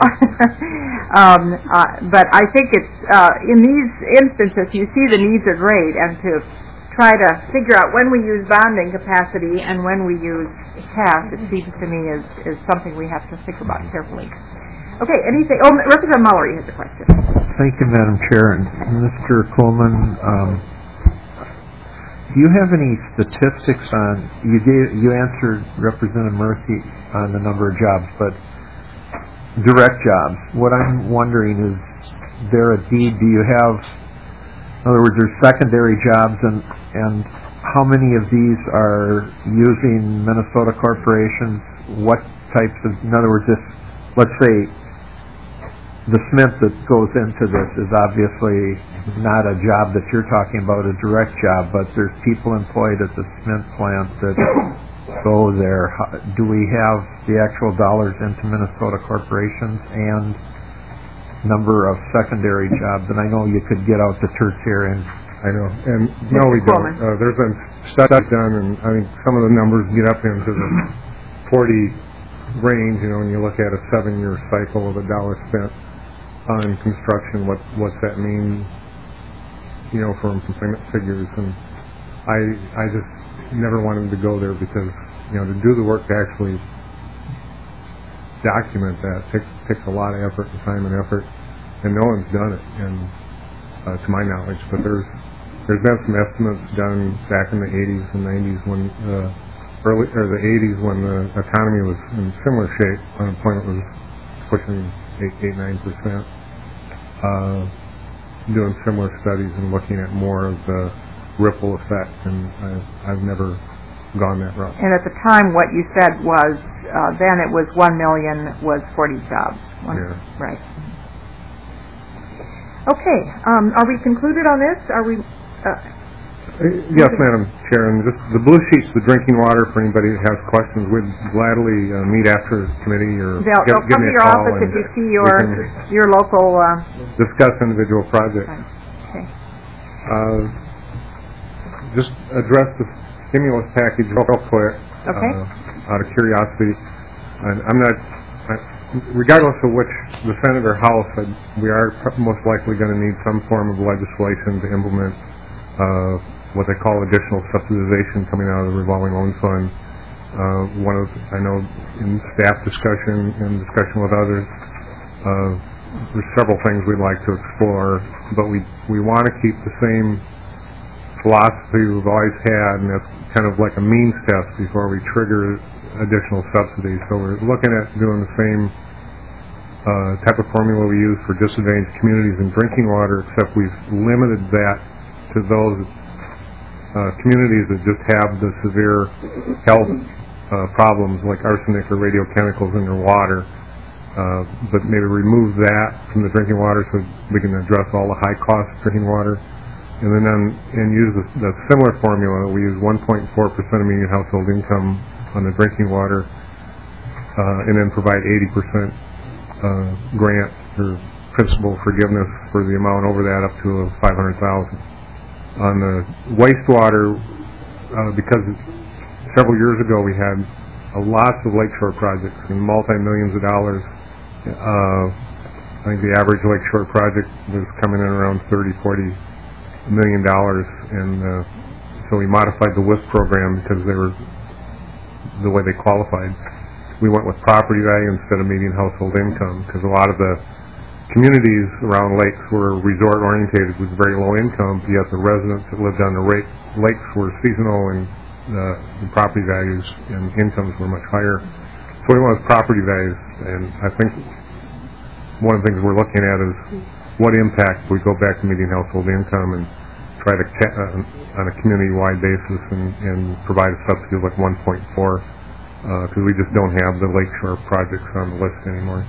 But I think it's, in these instances, you see the needs are great, and to try to figure out when we use bonding capacity and when we use cash, it seems to me is something we have to think about carefully. Okay, anything, Representative Mullery has a question. Thank you, Madam Chair. And Mr. Coleman, do you have any statistics on, you answered Representative Murphy on the number of jobs, but direct jobs. What I'm wondering is, there a deed, do you have, in other words, there's secondary jobs, and how many of these are using Minnesota corporations? What types of, in other words, if, let's say, the cement that goes into this is obviously not a job that you're talking about, a direct job, but there's people employed at the cement plant that go there. Do we have the actual dollars into Minnesota corporations and number of secondary jobs? And I know you could get out the tertiary. I know, and no, we don't. There's been studies done, and I think some of the numbers get up into the 40 range. You know, when you look at a 7-year cycle of $1 spent on construction, what's that mean, you know, for employment figures. And I just never wanted to go there because, you know, to do the work to actually document that takes a lot of effort and time and effort, and no one's done it, and to my knowledge. But there's been some estimates done back in the 80s and 90s when the 80s when the economy was in similar shape, unemployment was pushing 8-9%. Doing similar studies and looking at more of the ripple effect, and I've never gone that route. And at the time, what you said was, then it was 1 million was 40 jobs. Yeah. Right. Okay. Are we concluded on this? Are we? Yes, Madam Chair, and just the blue sheet's the drinking water for anybody that has questions. We'd gladly meet after the committee or They'll give come me to a your call office and if you see we can your local... discuss individual projects. Okay. Just address the stimulus package real quick. Okay. Out of curiosity, and I'm not. Regardless of which the Senate or House, we are most likely going to need some form of legislation to implement what they call additional subsidization coming out of the revolving loan fund. I know in staff discussion and discussion with others, there's several things we'd like to explore, but we want to keep the same philosophy we've always had, and that's kind of like a means test before we trigger additional subsidies. So we're looking at doing the same type of formula we use for disadvantaged communities in drinking water, except we've limited that to those communities that just have the severe health problems like arsenic or radiochemicals in their water, but maybe remove that from the drinking water so we can address all the high-cost drinking water. And then use the similar formula. We use 1.4% of median household income on the drinking water, and then provide 80% grant or principal forgiveness for the amount over that up to $500,000. On the wastewater, because several years ago we had lots of lakeshore projects and multi-millions of dollars. I think the average lakeshore project was coming in around $30-40 million, and so we modified the WIF program because they were the way they qualified. We went with property value instead of median household income because a lot of the communities around lakes were resort orientated with very low income, yet the residents that lived on the lakes were seasonal and the property values and incomes were much higher. So we went with property values, and I think one of the things we're looking at is what impact we go back to median household income and try to, on a community-wide basis, and provide a subsidy like 1.4, because we just don't have the lakeshore projects on the list anymore.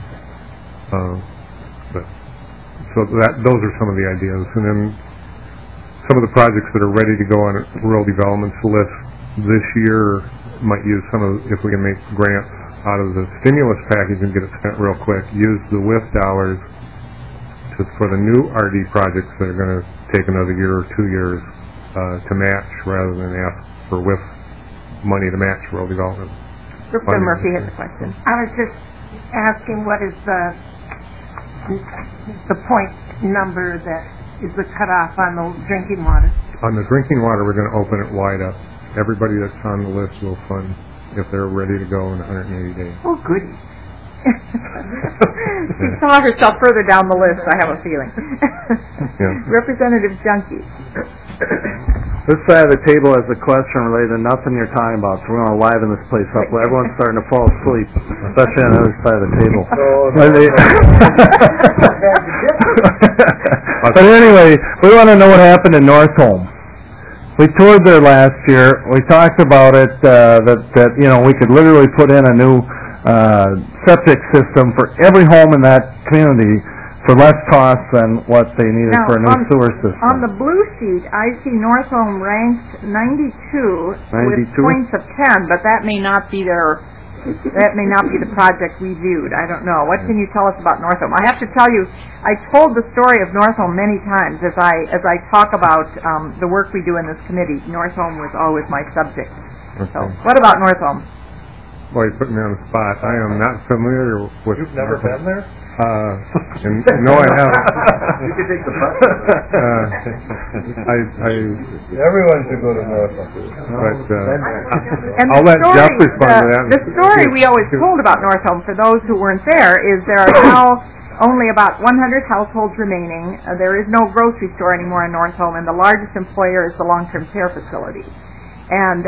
Those are some of the ideas. And then some of the projects that are ready to go on rural development's list this year might use some of, if we can make grants out of the stimulus package and get it spent real quick, use the WIF dollars for the new RD projects that are going to take another year or 2 years to match, rather than ask for WIF money to match rural development. Representative Murphy has a question. I was just asking what is the point number that is the cutoff on the drinking water? On the drinking water, we're going to open it wide up. Everybody that's on the list will fund if they're ready to go in 180 days. Oh, goody. She saw herself further down the list, I have a feeling. Yeah. Representative Junkie. This side of the table has a question related to nothing you're talking about, so we're going to liven this place up. Everyone's starting to fall asleep, especially on the other side of the table. But anyway, we want to know what happened in Northholm. We toured there last year. We talked about it, that we could literally put in a new septic system for every home in that community for less cost than what they needed for a new sewer system. On the blue sheet, I see Northholm ranked 92 with points of 10, but that may not be the project we viewed. I don't know. What can you tell us about Northholm? I have to tell you, I told the story of Northholm many times as I talk about the work we do in this committee. Northholm was always my subject. Okay. So, what about Northholm? Boy, you put me on the spot. I am not familiar with... You've never been there? No, I haven't. You can take the bus. Everyone should go to Northholm. I'll let Jeff respond to that. The story we always told about Northholm, for those who weren't there, is there are now only about 100 households remaining. There is no grocery store anymore in Northholm, and the largest employer is the long-term care facility. And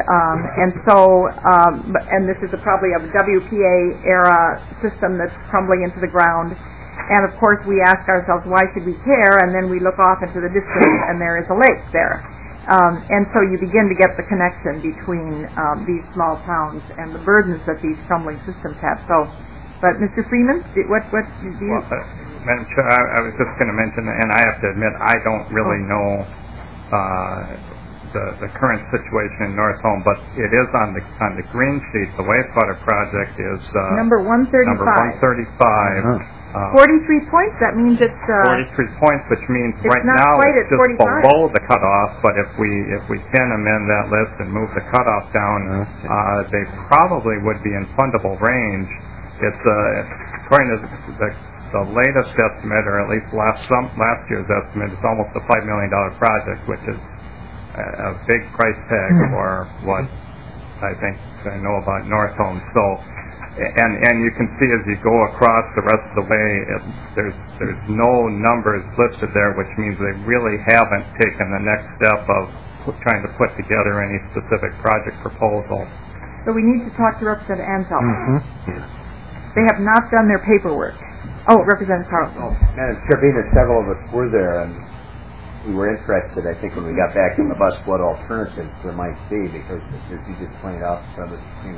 this is probably a WPA era system that's crumbling into the ground. And of course we ask ourselves, why should we care? And then we look off into the distance and there is a lake there. And so you begin to get the connection between these small towns and the burdens that these crumbling systems have. So, but Mr. Freeman, what do you... Well, Madam Chair, I was just going to mention, and I have to admit, I don't really know the current situation in North Home, but it is on the green sheet. The wastewater project is Number 135. number 135. 43 points, that means it's... 43 points, which means it's right not now quite it's at just 45. below the cutoff, but if we can amend that list and move the cutoff down, they probably would be in fundable range. It's according to the latest estimate, or at least last year's estimate, it's almost a $5 million project, which is a big price tag for what I think I know about North Home. So, and you can see as you go across the rest of the way, there's no numbers listed there, which means they really haven't taken the next step of trying to put together any specific project proposal. So we need to talk to Representative Ansel. They have not done their paperwork. Oh, Representative Carlson. Madam Chair, being that several of us were there, and we were interested, I think, when we got back on the bus, what alternatives there might be, because as you just pointed out, the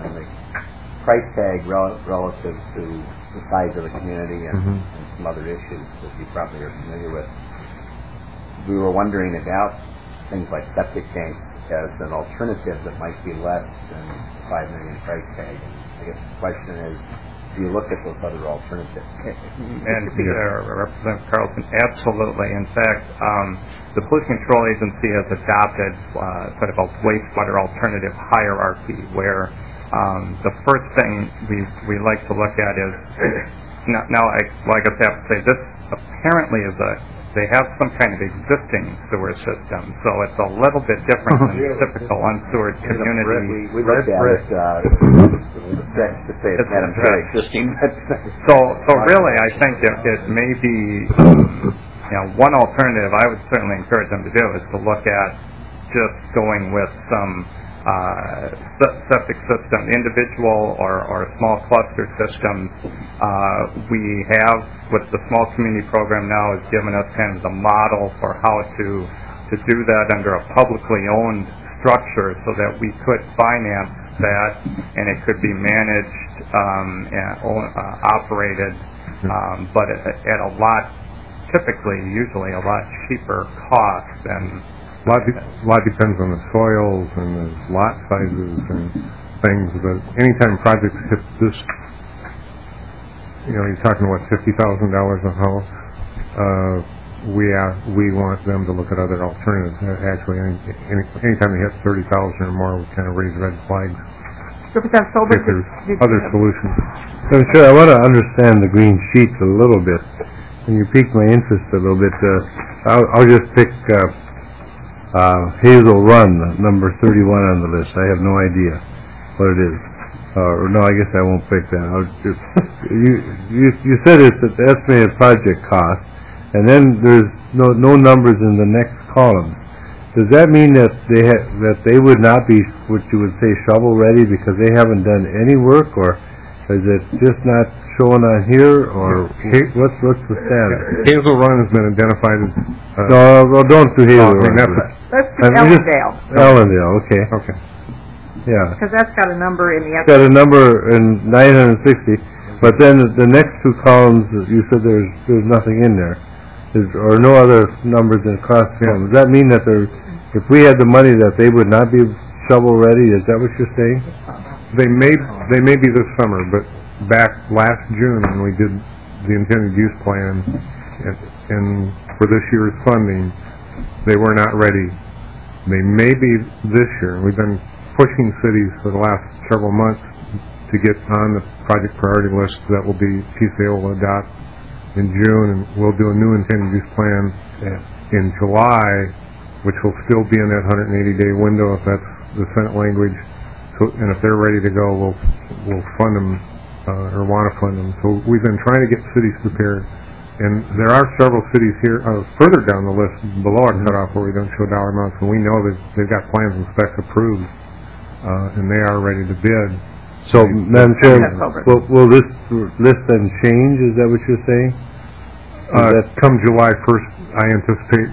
price tag relative to the size of the community and some other issues that you probably are familiar with. We were wondering about things like septic tanks as an alternative that might be less than $5 million price tag. And I guess the question is, do you look at those other alternatives? And Representative Carlson, absolutely. In fact, the Pollution Control Agency has adopted sort of a wastewater alternative hierarchy, where the first thing we like to look at is now I guess I have to say this apparently is they have some kind of existing sewer system, so it's a little bit different than typical unsewered community. We looked at it. To say it's Madam Chair existing. So really, I think it may be one alternative I would certainly encourage them to do is to look at just going with some septic system, individual or small cluster systems. We have, with the small community program now, has given us kind of the model for how to do that under a publicly owned structure, so that we could finance that and it could be managed and operated, but at a lot, usually a lot cheaper cost than. A lot depends on the soils and the lot sizes and things, but anytime projects hit this, you're talking about $50,000 a house, we want them to look at other alternatives. Actually, anytime they hit 30,000 or more, we kind of raise red flags. If there's other solutions. So sure, I want to understand the green sheets a little bit, and you piqued my interest a little bit. I'll just pick Hazel Run, number 31 on the list. I have no idea what it is. No, I guess I won't pick that. I'll just you said it's the estimated project cost, and then there's no numbers in the next column. Does that mean that they would not be what you would say shovel ready because they haven't done any work, or is it just not showing on here, or what's the status? Hazel Run has been identified as... don't do Hazel Run. Let's do Ellendale. Ellendale, okay. Yeah. Because that's got a number in the... It's got a number in 960, but then the next two columns, you said there's nothing in there. Or no other numbers in across the column. Does that mean that if we had the money, that they would not be shovel ready? Is that what you're saying? They may be this summer, but back last June when we did the intended use plan and for this year's funding, they were not ready. They may be this year. We've been pushing cities for the last several months to get on the project priority list that will be PCA will adopt in June, and we'll do a new intended use plan in July, which will still be in that 180-day window if that's the Senate language. So, and if they're ready to go, we'll fund them or want to fund them. So we've been trying to get cities prepared, and there are several cities here further down the list below our cutoff where we don't show dollar amounts, and we know that they've got plans and specs approved, and they are ready to bid. So, Madam Chair, will this list then change? Is that what you're saying? Come July 1st, I anticipate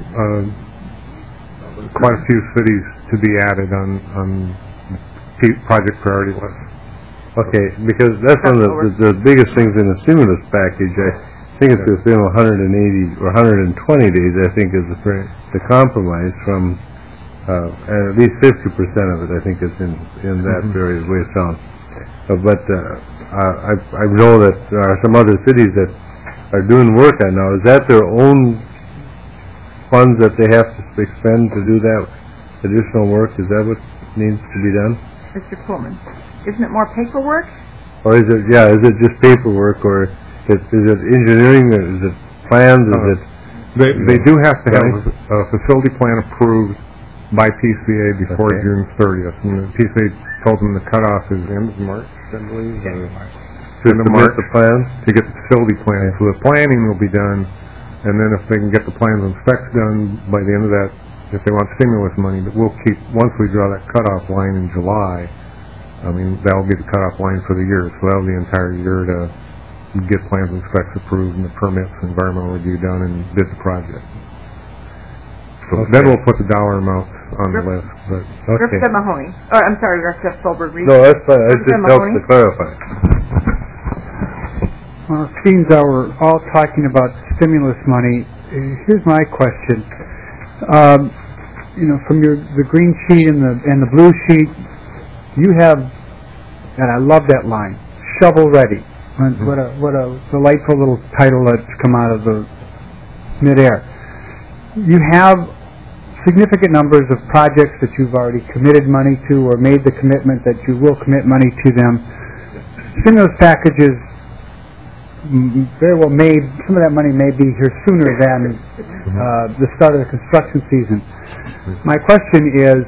quite a few cities to be added on project priority list. Okay, because that's one of the biggest things in the stimulus package. I think it's within 180 or 120 days, I think, is the compromise from and at least 50% of it, I think, is in that area, the way it sounds. But I know that there are some other cities that are doing work on now. Is that their own funds that they have to expend to do that additional work? Is that what needs to be done? Mr. Coleman, isn't it more paperwork? Or is it just paperwork, or is it engineering, or is it plans, is it... They do have to have a facility plan approved by PCA before June 30th. And the PCA told them the cutoff is end of March, I believe. End of March the plans? to get the facility plan. So the planning will be done, and then if they can get the plans and specs done by the end of that, if they want stimulus money, but we'll keep, once we draw that cutoff line in July, I mean, that'll be the cutoff line for the year. So that'll be the entire year to get plans and specs approved and the permits and environmental review done and bid the project. So then we'll put the dollar amounts on the list. But Representative Mahoney. Or, I'm sorry, Representative Solberg. No, that's fine. It just helps to clarify. Well, it seems that we're all talking about stimulus money. Here's my question. From the green sheet and the blue sheet, you have, and I love that line, shovel ready. What a delightful little title that's come out of the midair. You have significant numbers of projects that you've already committed money to or made the commitment that you will commit money to them. Stimulus packages very well made, some of that money may be here sooner than the start of the construction season. My question is,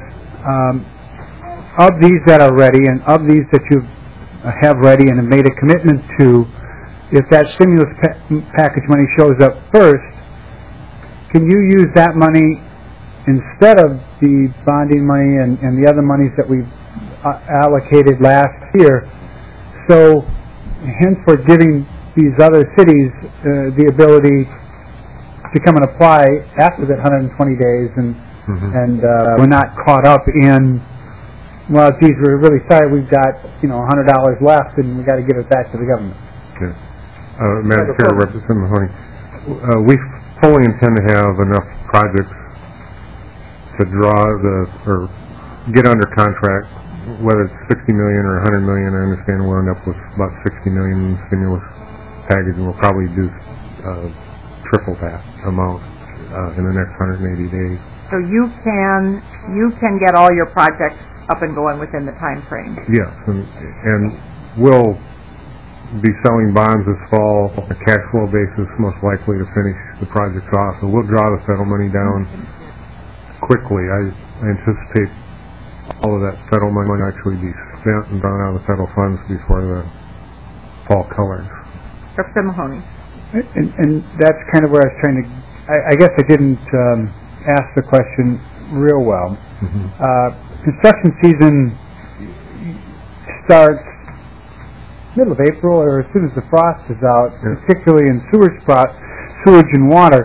of these that are ready and of these that you have ready and have made a commitment to, if that stimulus package money shows up first, can you use that money instead of the bonding money and the other monies that we've allocated last year? So, henceforth, giving these other cities the ability to come and apply after that 120 days, and we're not caught up in, well, geez, we're really sorry, we've got $100 left, and we got to give it back to the government. Okay. Madam Chair, Representative Mahoney, we fully intend to have enough projects to or get under contract, whether it's $60 million or $100 million. I understand we'll end up with about $60 million in stimulus package, and we'll probably do triple that amount in the next 180 days. So you can get all your projects up and going within the time frame. Yes, and we'll be selling bonds this fall on a cash flow basis, most likely to finish the projects off. So we'll draw the federal money down quickly. I anticipate all of that federal money will actually be spent and drawn out of the federal funds before the fall colors. Representative Mahoney. And that's kind of where I was trying to, I guess I didn't ask the question real well. Construction season starts middle of April or as soon as the frost is out, particularly in sewage and water.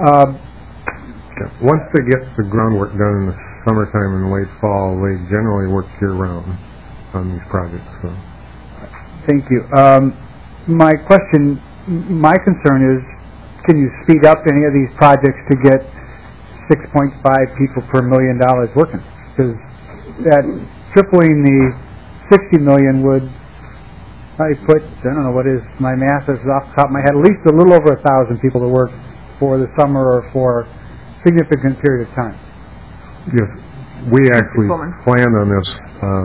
Once they get the groundwork done in the summertime and late fall, they generally work year-round on these projects. So. Thank you. My concern is, can you speed up any of these projects to get 6.5 people per $1 million working? Because that tripling the 60 million would probably put, I don't know what is, my math is off the top of my head, at least a little over 1,000 people to work for the summer or for a significant period of time. Yes, we actually planned on this,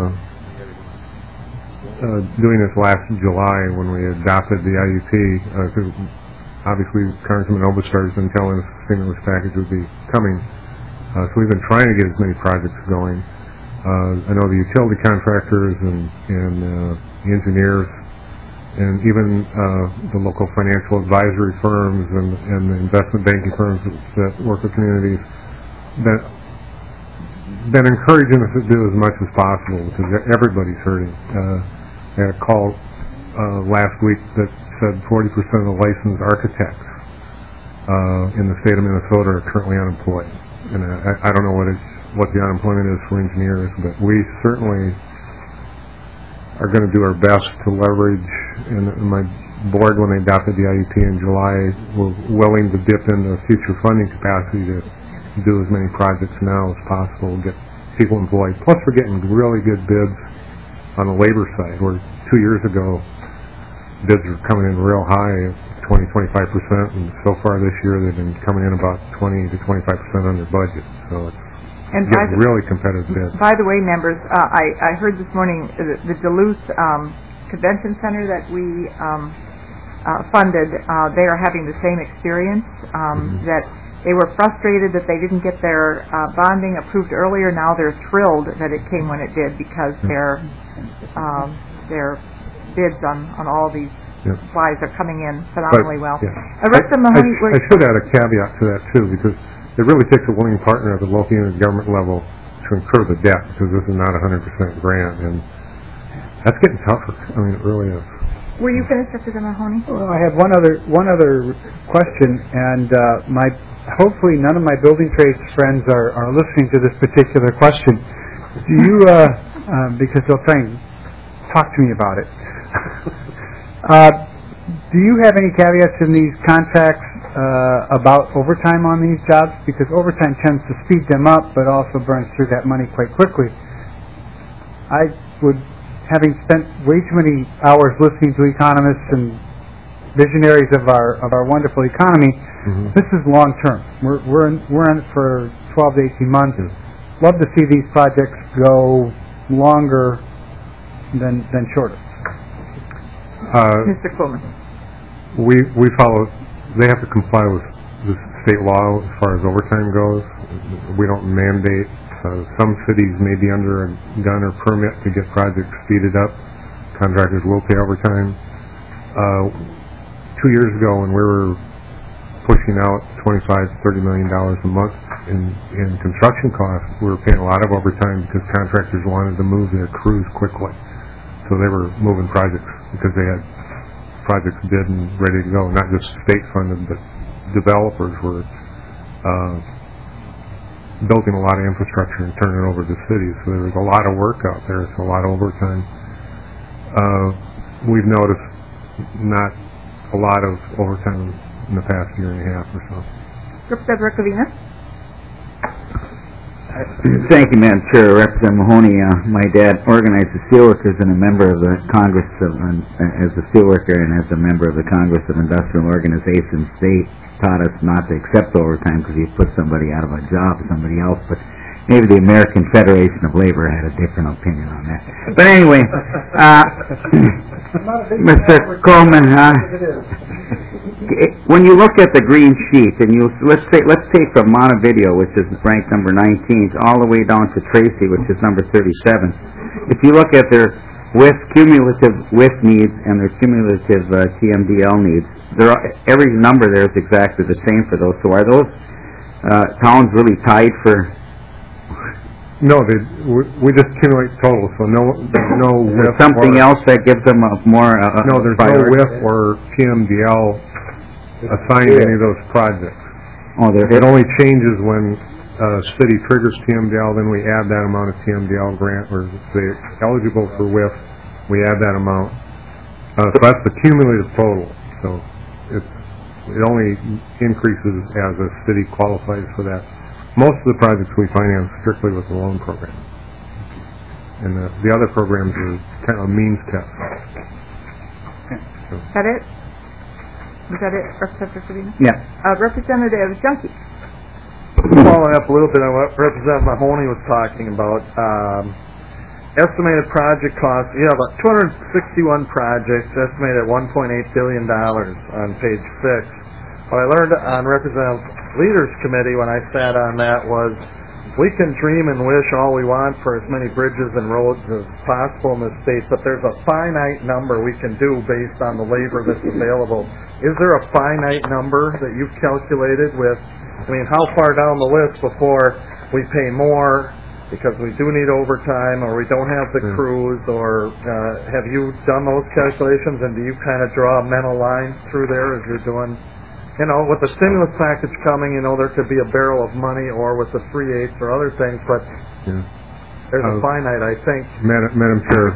doing this last July when we adopted the IUP, because obviously Congressman Obastar has been telling us the stimulus package would be coming. So we've been trying to get as many projects going. I know the utility contractors and the engineers and even the local financial advisory firms and the investment banking firms that work with communities that been encouraging us to do as much as possible because everybody's hurting. I had a call last week that said 40% of the licensed architects in the state of Minnesota are currently unemployed. And I don't know what the unemployment is for engineers, but we certainly are going to do our best to leverage, and my board, when they adopted the IUP in July, were willing to dip into future funding capacity to do as many projects now as possible, get people employed. Plus, we're getting really good bids on the labor side, where 2 years ago, bids were coming in real high, 20-25%, and so far this year they've been coming in about 20 to 25% under budget. So it's getting really competitive bids. By the way, members, I heard this morning the Duluth Convention Center that we funded, they are having the same experience, that they were frustrated that they didn't get their bonding approved earlier. Now they're thrilled that it came when it did, because their bids on all these supplies are coming in phenomenally well. Yeah. Mahoney, I should add a caveat to that, too, because it really takes a willing partner at the local unit government level to incur the debt, because this is not 100% grant, and that's getting tougher. I mean, it really is. Were you finished, Representative Mahoney? Well, I have one other question, and hopefully none of my building trades friends are listening to this particular question. Do you, because they'll try and talk to me about it. Do you have any caveats in these contracts about overtime on these jobs? Because overtime tends to speed them up, but also burns through that money quite quickly. I would, having spent way too many hours listening to economists and visionaries of our wonderful economy, this is long term. We're in it for 12 to 18 months. Love to see these projects go longer than shorter. Mr. Coleman. We follow. They have to comply with the state law as far as overtime goes. We don't mandate. Some cities may be under a gun or permit to get projects speeded up. Contractors will pay overtime. 2 years ago, when we were pushing out $25 to $30 million a month in construction costs, we were paying a lot of overtime because contractors wanted to move their crews quickly. So they were moving projects because they had projects bid and ready to go. Not just state funded, but developers were building a lot of infrastructure and turning it over to cities. So there was a lot of work out there. It's a lot of overtime. We've noticed not a lot of overtime in the past year and a half or so. Representative Ricovina. Thank you, Madam Chair. Representative Mahoney, my dad organized the Steelworkers and a member of the Congress as a steelworker and as a member of the Congress of Industrial Organizations. They taught us not to accept overtime because you put somebody out of a job, somebody else, but maybe the American Federation of Labor had a different opinion on that. But anyway, Mr. Coleman, when you look at the green sheet, and let's take from Montevideo, which is ranked number 19, all the way down to Tracy, which is number 37. If you look at their cumulative WIF needs and their cumulative TMDL needs, every number there is exactly the same for those. So are those towns really tied for? No, we just accumulate totals, so no WIF. Something else that gives them a more no, there's no WIF or TMDL assigned to any of those projects. Oh, it only changes when city triggers TMDL, then we add that amount of TMDL grant, or if they're eligible for WIF, we add that amount. So that's the cumulative total. So it only increases as a city qualifies for that. Most of the projects we finance strictly with the loan program. And the other programs are kind of means test. Is that it? Is that it, Representative Savina? Yeah. Representative Junkie. Following up a little bit on what Representative Mahoney was talking about, estimated project costs, you have about 261 projects estimated at $1.8 billion on page 6. What I learned on Representative Leaders Committee when I sat on that was we can dream and wish all we want for as many bridges and roads as possible in the state, but there's a finite number we can do based on the labor that's available. Is there a finite number that you've calculated with, how far down the list before we pay more because we do need overtime or we don't have the crews, or have you done those calculations, and do you kind of draw a mental line through there as you're doing? With the stimulus package coming, there could be a barrel of money, or with the 3/8 or other things, but there's a finite, I think. Madam Chair,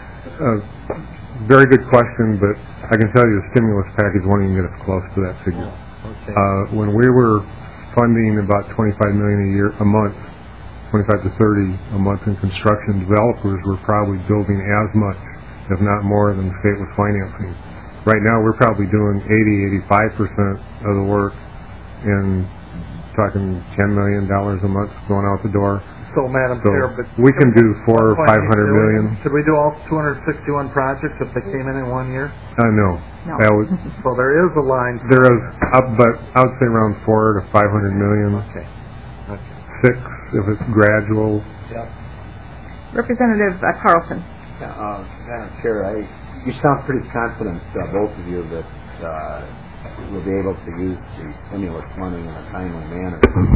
very good question, but I can tell you the stimulus package won't even get us close to that figure. Okay. When we were funding about $25 million a month, 25 to 30 a month in construction. Developers were probably building as much, if not more, than the state was financing. Right now, we're probably doing 80-85% of the work, and talking $10 million a month going out the door. So, Madam So Chair, but we can do $400 or $500 million. Should we do all 261 projects if they came in one year? No. No. That would, So there is a line. there is but I would say around $400 to $500 million. Okay. 6 if it's gradual. Representative Carlson. Madam Chair, you sound pretty confident, both of you, that we'll be able to use the stimulus money in a timely manner.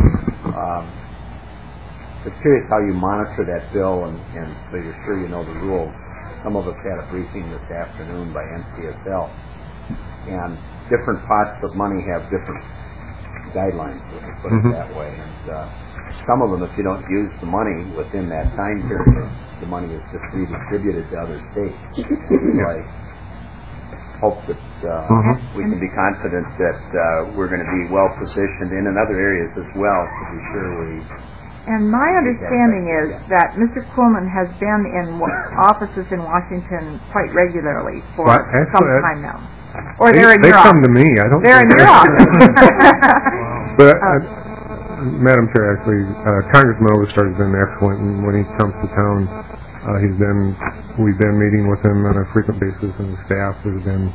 I'm curious how you monitor that bill, and so you're sure you know the rules. Some of us had a briefing this afternoon by NCSL, and different pots of money have different guidelines, let me put it that way. And some of them, if you don't use the money within that time period, the money is just redistributed to other states. So I hope that we can be confident that we're going to be well positioned in other areas as well to be sure we. And my understanding is that Mr. Kuhlman has been in offices in Washington quite regularly for some time now. Or they're in your office. They come to me. I don't. They're in your office. But Madam Chair, actually, Congressman Oberstar has been excellent, and when he comes to town, we've been meeting with him on a frequent basis, and the staff has been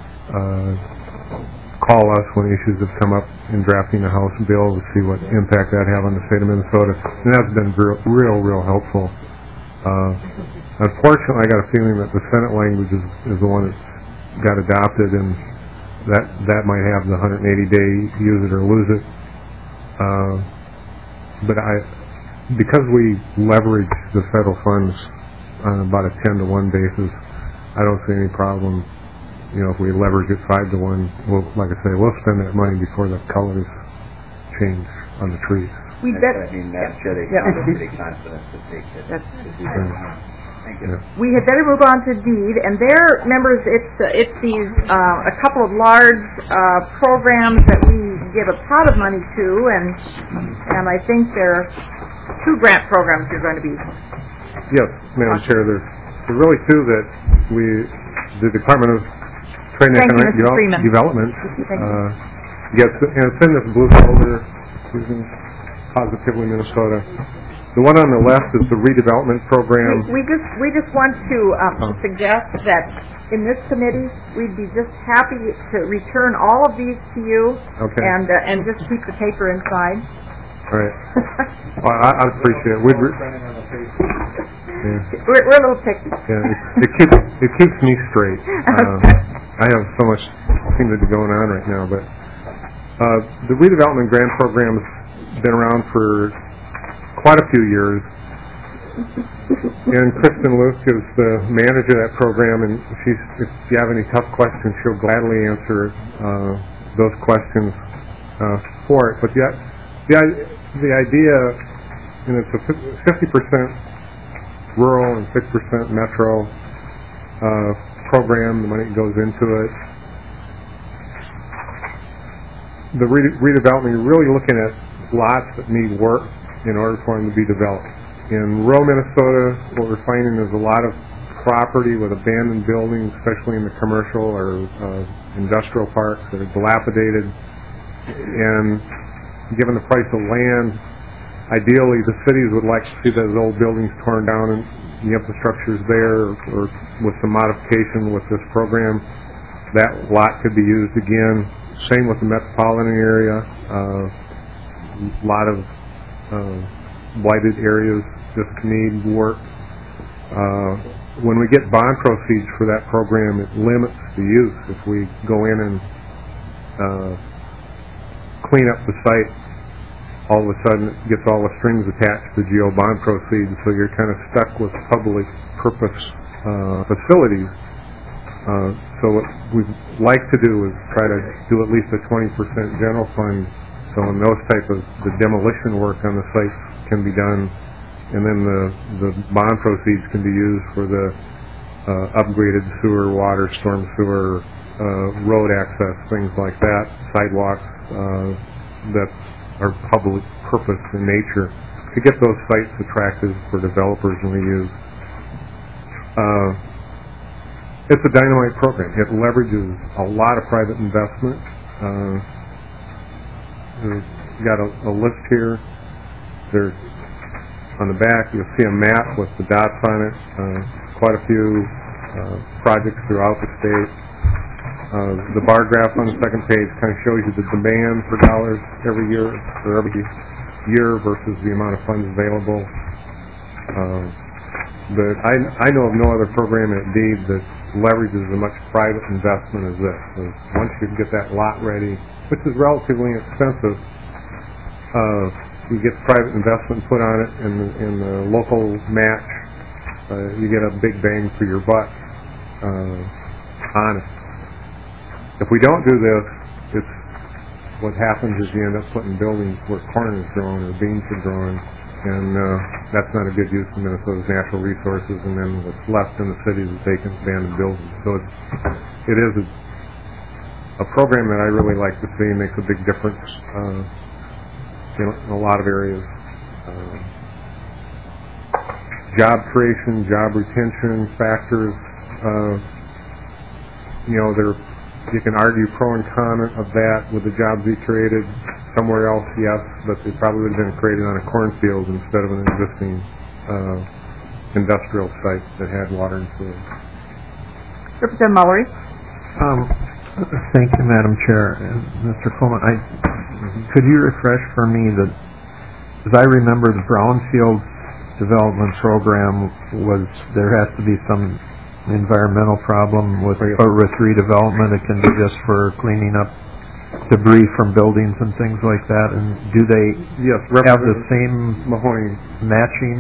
call us when issues have come up in drafting the House bill to see what impact that have on the state of Minnesota, and that's been real helpful. Unfortunately, I got a feeling that the Senate language is the one that's got adopted, and that might have the 180-day use it or lose it. But because we leverage the federal funds on about a 10-to-1 basis, I don't see any problem. If we leverage it 5-to-1, like I say, we'll spend that money before the colors change on the trees. We bet. I mean, that's pretty confident to take it. Thank you. We had better move on to DEED, and their members, it's these a couple of large programs that we give a pot of money to, and I think there are 2 grant programs you're going to be. Yes, Madam Chair, there's really 2 that the Department of Trade and Economic Development gets, and it's in this blue folder, Positively Minnesota. The one on the left is the redevelopment program. We just want to suggest that in this committee we'd be just happy to return all of these to you, and just keep the paper inside. All right. Well, I appreciate it. We're a little picky. Yeah, it keeps me straight. I have so much seems to be going on right now, but the redevelopment grant program has been around for quite a few years, and Kristen Luke is the manager of that program, and if you have any tough questions, she'll gladly answer those questions for it. But the idea, and it's a 50% rural and 6% metro program. The money goes into it. The redevelopment, you're really looking at lots that need work in order for them to be developed. In rural Minnesota, what we're finding is a lot of property with abandoned buildings, especially in the commercial or industrial parks that are dilapidated. And given the price of land, ideally the cities would like to see those old buildings torn down and the infrastructure's there, or with some modification with this program, that lot could be used again. Same with the metropolitan area. A lot of blighted areas just need work. When we get bond proceeds for that program, it limits the use. If we go in and clean up the site, all of a sudden it gets all the strings attached to GO bond proceeds, so you're kind of stuck with public purpose facilities. So what we'd like to do is try to do at least a 20% general fund, so when those type of the demolition work on the site can be done, and then the bond proceeds can be used for the upgraded sewer, water, storm sewer, road access, things like that, sidewalks, that are public purpose in nature to get those sites attractive for developers and reuse. It's a dynamite program. It leverages a lot of private investment. We've got a list here. There's on the back, you'll see a map with the dots on it. Quite a few projects throughout the state. The bar graph on the second page kind of shows you the demand for dollars every year versus the amount of funds available. But I know of no other program at Deed that leverages as much private investment as this. So once you get that lot ready, which is relatively inexpensive, you get private investment put on it in the local match, you get a big bang for your buck on it. If we don't do this, what happens is you end up putting buildings where corn is grown or beans are grown, and that's not a good use of Minnesota's natural resources, and then what's left in the city is vacant, abandoned buildings. So it is a program that I really like to see and makes a big difference in a lot of areas. Job creation, job retention factors, you can argue pro and con of that with the jobs he created. Somewhere else, yes, but they probably would have been created on a cornfield instead of an existing industrial site that had water and sewer. Representative Mullery. Thank you, Madam Chair. Mr. Coleman, could you refresh for me that, as I remember, the Brownfield Development Program was there has to be some environmental problem with redevelopment. It can be just for cleaning up debris from buildings and things like that. And do they have the same Mahoney matching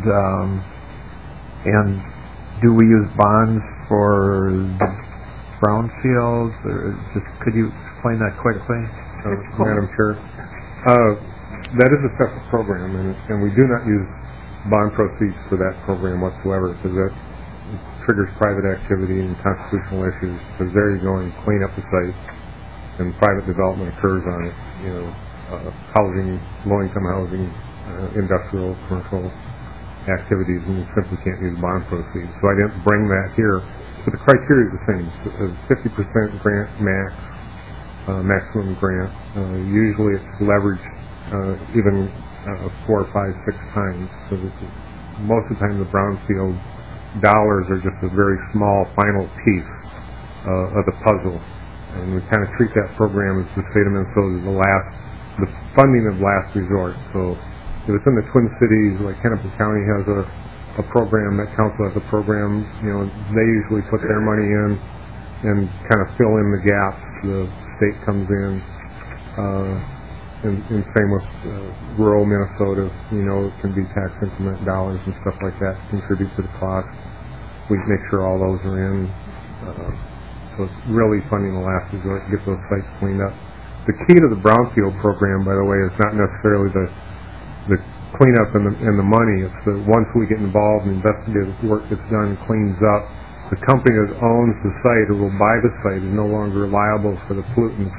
and do we use bonds for brownfields? Or could you explain that quickly, Madam Chair? That is a separate program, and we do not use bond proceeds for that program whatsoever, because that triggers private activity and constitutional issues, because there you go and clean up the site and private development occurs on it, housing, low-income housing, industrial, commercial activities, and you simply can't use bond proceeds. So I didn't bring that here, but the criteria is the same. 50% grant max, maximum grant. Usually it's leveraged even 4, 5, 6 times. So most of the time the brownfield dollars are just a very small final piece of the puzzle, and we kind of treat that program as the state of Minnesota the funding of last resort. So if it's in the Twin Cities, like Hennepin County has a program, that council has a program, they usually put their money in and kind of fill in the gaps. The state comes in, and same with rural Minnesota, it can be tax increment dollars and stuff like that to contribute to the cost. We make sure all those are in. So it's really funding the last resort to get those sites cleaned up. The key to the brownfield program, by the way, is not necessarily the cleanup and the money. It's that once we get involved and investigative work gets done, cleans up, the company that owns the site or will buy the site is no longer liable for the pollutants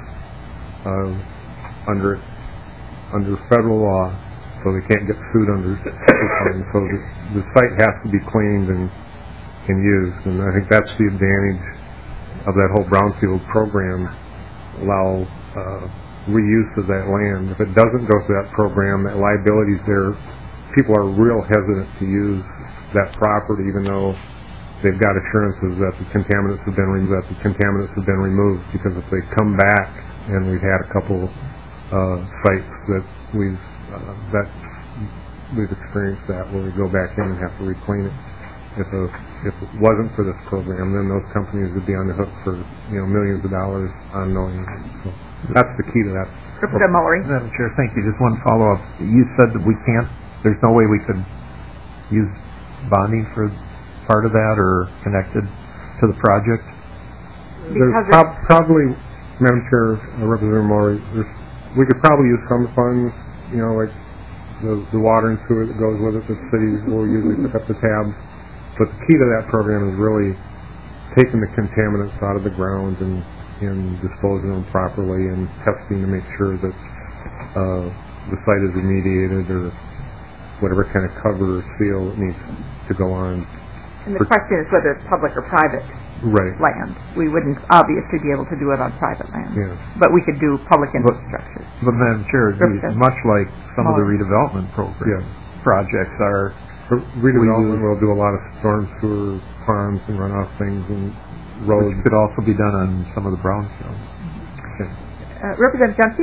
under federal law, so they can't get sued under federal. So the site has to be cleaned and used, and I think that's the advantage of that whole brownfield program. Allow reuse of that land. If it doesn't go through that program, that liability is there. People are real hesitant to use that property, even though they've got assurances that the contaminants have been removed. Because if they come back, and we've had a couple sites that we've experienced that where we go back in and have to reclean it. If it wasn't for this program, then those companies would be on the hook for millions of dollars unknowingly. So that's the key to that. Representative Mullery. Madam Chair, thank you. Just one follow-up. You said that there's no way we could use bonding for part of that or connected to the project? There's probably, Madam Chair, Representative Mullery, we could probably use some funds, like the water and sewer that goes with it. The city will usually pick up the tabs. But the key to that program is really taking the contaminants out of the ground and disposing them properly and testing to make sure that the site is remediated or whatever kind of cover or seal that needs to go on. And the question is whether it's public or private land. We wouldn't obviously be able to do it on private land, but we could do public infrastructure. But Madam Chair, much like some of the redevelopment projects are, redevelopment will do a lot of storm sewer ponds and runoff things and roads. Which could also be done on some of the brownfields. Representative Junkie?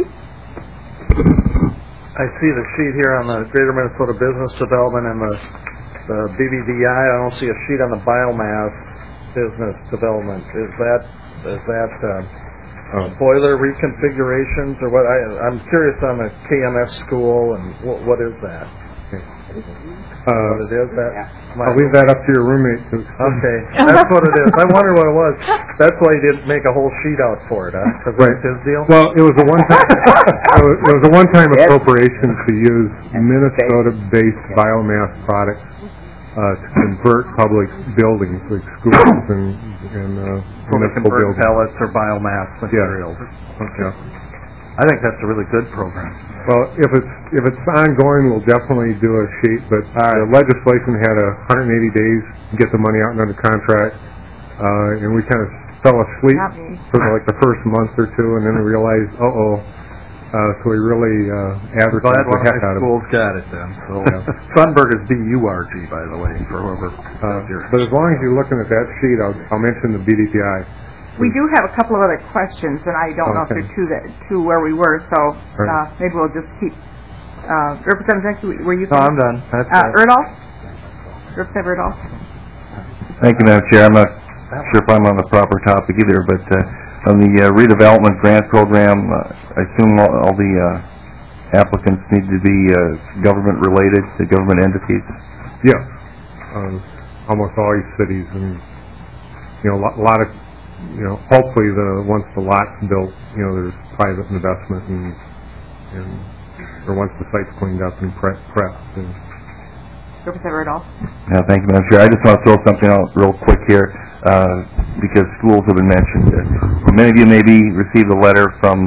I see the sheet here on the Greater Minnesota Business Development and the BBDI. I don't see a sheet on the biomass business development. Is that boiler reconfigurations or what? I'm curious on the KMS school and what is that? What it is that? I'll leave that up to your roommate to explain. Okay, that's what it is. I wonder what it was. That's why he didn't make a whole sheet out for it, huh? Because that's his deal. Well, it was a one-time. It was a one-time appropriation to use Minnesota-based biomass products to convert public buildings like schools and municipal buildings. Pellets or biomass materials. Okay. I think that's a really good program. Well, if it's ongoing, we'll definitely do a sheet. But the legislation had 180 days to get the money out and under contract, and we kind of fell asleep for like the first month or two, and then we realized, so we really advertised the heck out of it. Schools got it then. So Sunberg is B-U-R-G, by the way, for whoever. But as long as you're looking at that sheet, I'll mention the BDPI. We do have a couple of other questions, and I don't know if they're to where we were, so maybe we'll just keep. Representative, were you? No, I'm done. Erdahl? Representative Erdahl? Thank you, Madam Chair. I'm not sure if I'm on the proper topic either, but on the redevelopment grant program, I assume all the applicants need to be government-related, the government entities? Yes. Almost all these cities, and a lot of. Hopefully, once the lot's built, there's private investment or once the site's cleaned up and prepped. Representative Erdahl. Yeah, thank you, Madam Chair. I just want to throw something out real quick here, because schools have been mentioned. Many of you maybe received a letter from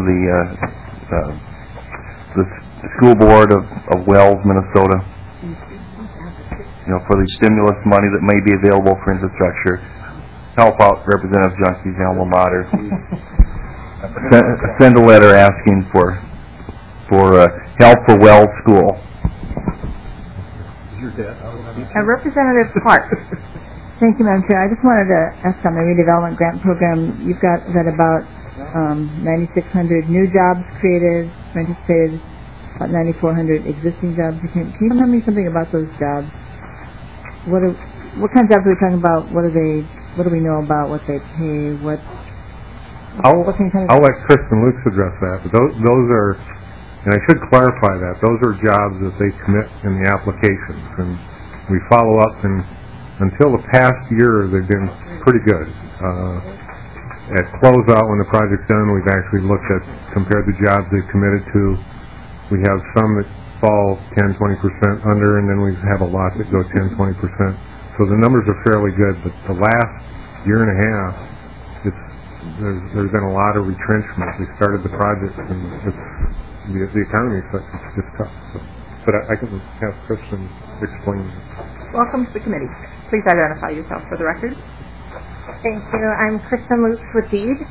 the school board of Wells, Minnesota, for the stimulus money that may be available for infrastructure. Help out Representative Junkie's alma mater. Send a letter asking for help for Wells School. Representative Clark. Thank you, Madam Chair. I just wanted to ask on the redevelopment grant program. You've got that about 9,600 new jobs created, anticipated about 9,400 existing jobs. Can you tell me something about those jobs? What kind of jobs are we talking about? What do we know about what they pay? I'll let Kristen Lukes address that. But those are, and I should clarify that, those are jobs that they commit in the applications, and we follow up. And until the past year, they've been pretty good. At closeout, when the project's done, we've actually looked at compared the jobs they've committed to. We have some that fall 10-20% under, and then we have a lot that go 10-20%. So the numbers are fairly good, but the last year and a half, there's been a lot of retrenchment. We started the project, and the economy is just tough. But I can have Kristen explain. Welcome to the committee. Please identify yourself for the record. Thank you. I'm Kristen Lutz with DEED.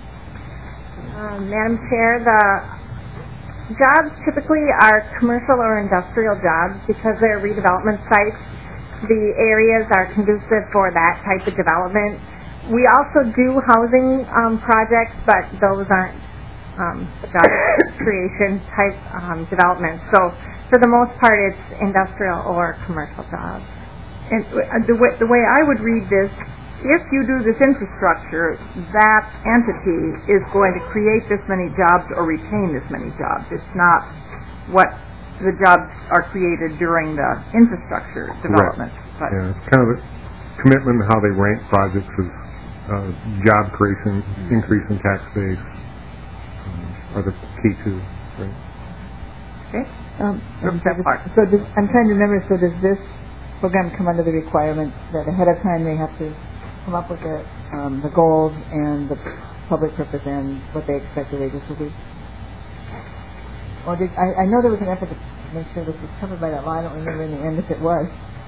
Madam Chair, the jobs typically are commercial or industrial jobs because they're redevelopment sites. The areas are conducive for that type of development. We also do housing projects, but those aren't job creation type developments. So for the most part, it's industrial or commercial jobs. And the way I would read this, if you do this infrastructure, that entity is going to create this many jobs or retain this many jobs. It's not what the jobs are created during the infrastructure development. Right. Yeah, it's kind of a commitment to how they rank projects as job creation, increase in tax base are the key two. Right? Okay. So I'm trying to remember, so does this program come under the requirement that ahead of time they have to come up with the goals and the public purpose and what they expect the wages will be? Or I know there was an effort to make sure this was covered by that law. I don't remember in the end if it was.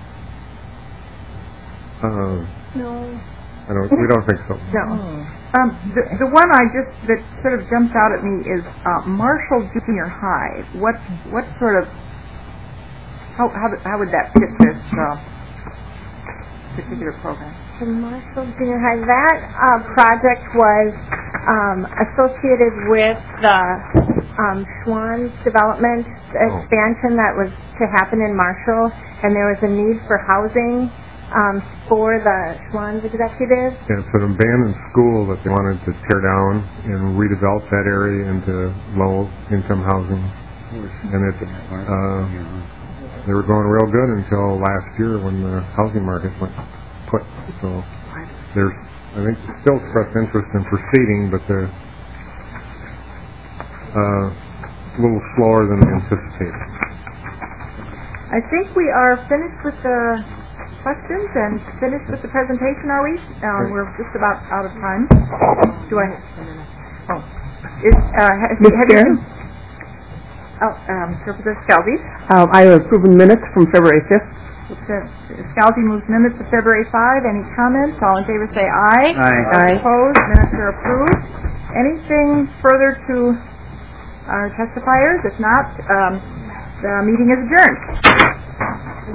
No. We don't think so. No. The one that sort of jumps out at me is Marshall Junior High. What sort of how would that fit this particular program? The Marshall Junior High. That project was associated with the Schwann's development expansion that was to happen in Marshall, and there was a need for housing for the Schwann's executives. Yeah, it's an abandoned school that they wanted to tear down and redevelop that area into low-income housing. And they were going real good until last year when the housing market went put. So there's, I think, still expressed interest in proceeding, but they're a little slower than anticipated. I think we are finished with the questions and finished with the presentation, are we? We're just about out of time. Do I? Oh. Mr. Chair? Representative Scalzi. I have approved minutes from February 5th. Scalzi moves minutes of February 5. Any comments? All in favor say aye. Aye. Opposed? Minutes are approved. Anything further to our testifiers? If not, the meeting is adjourned.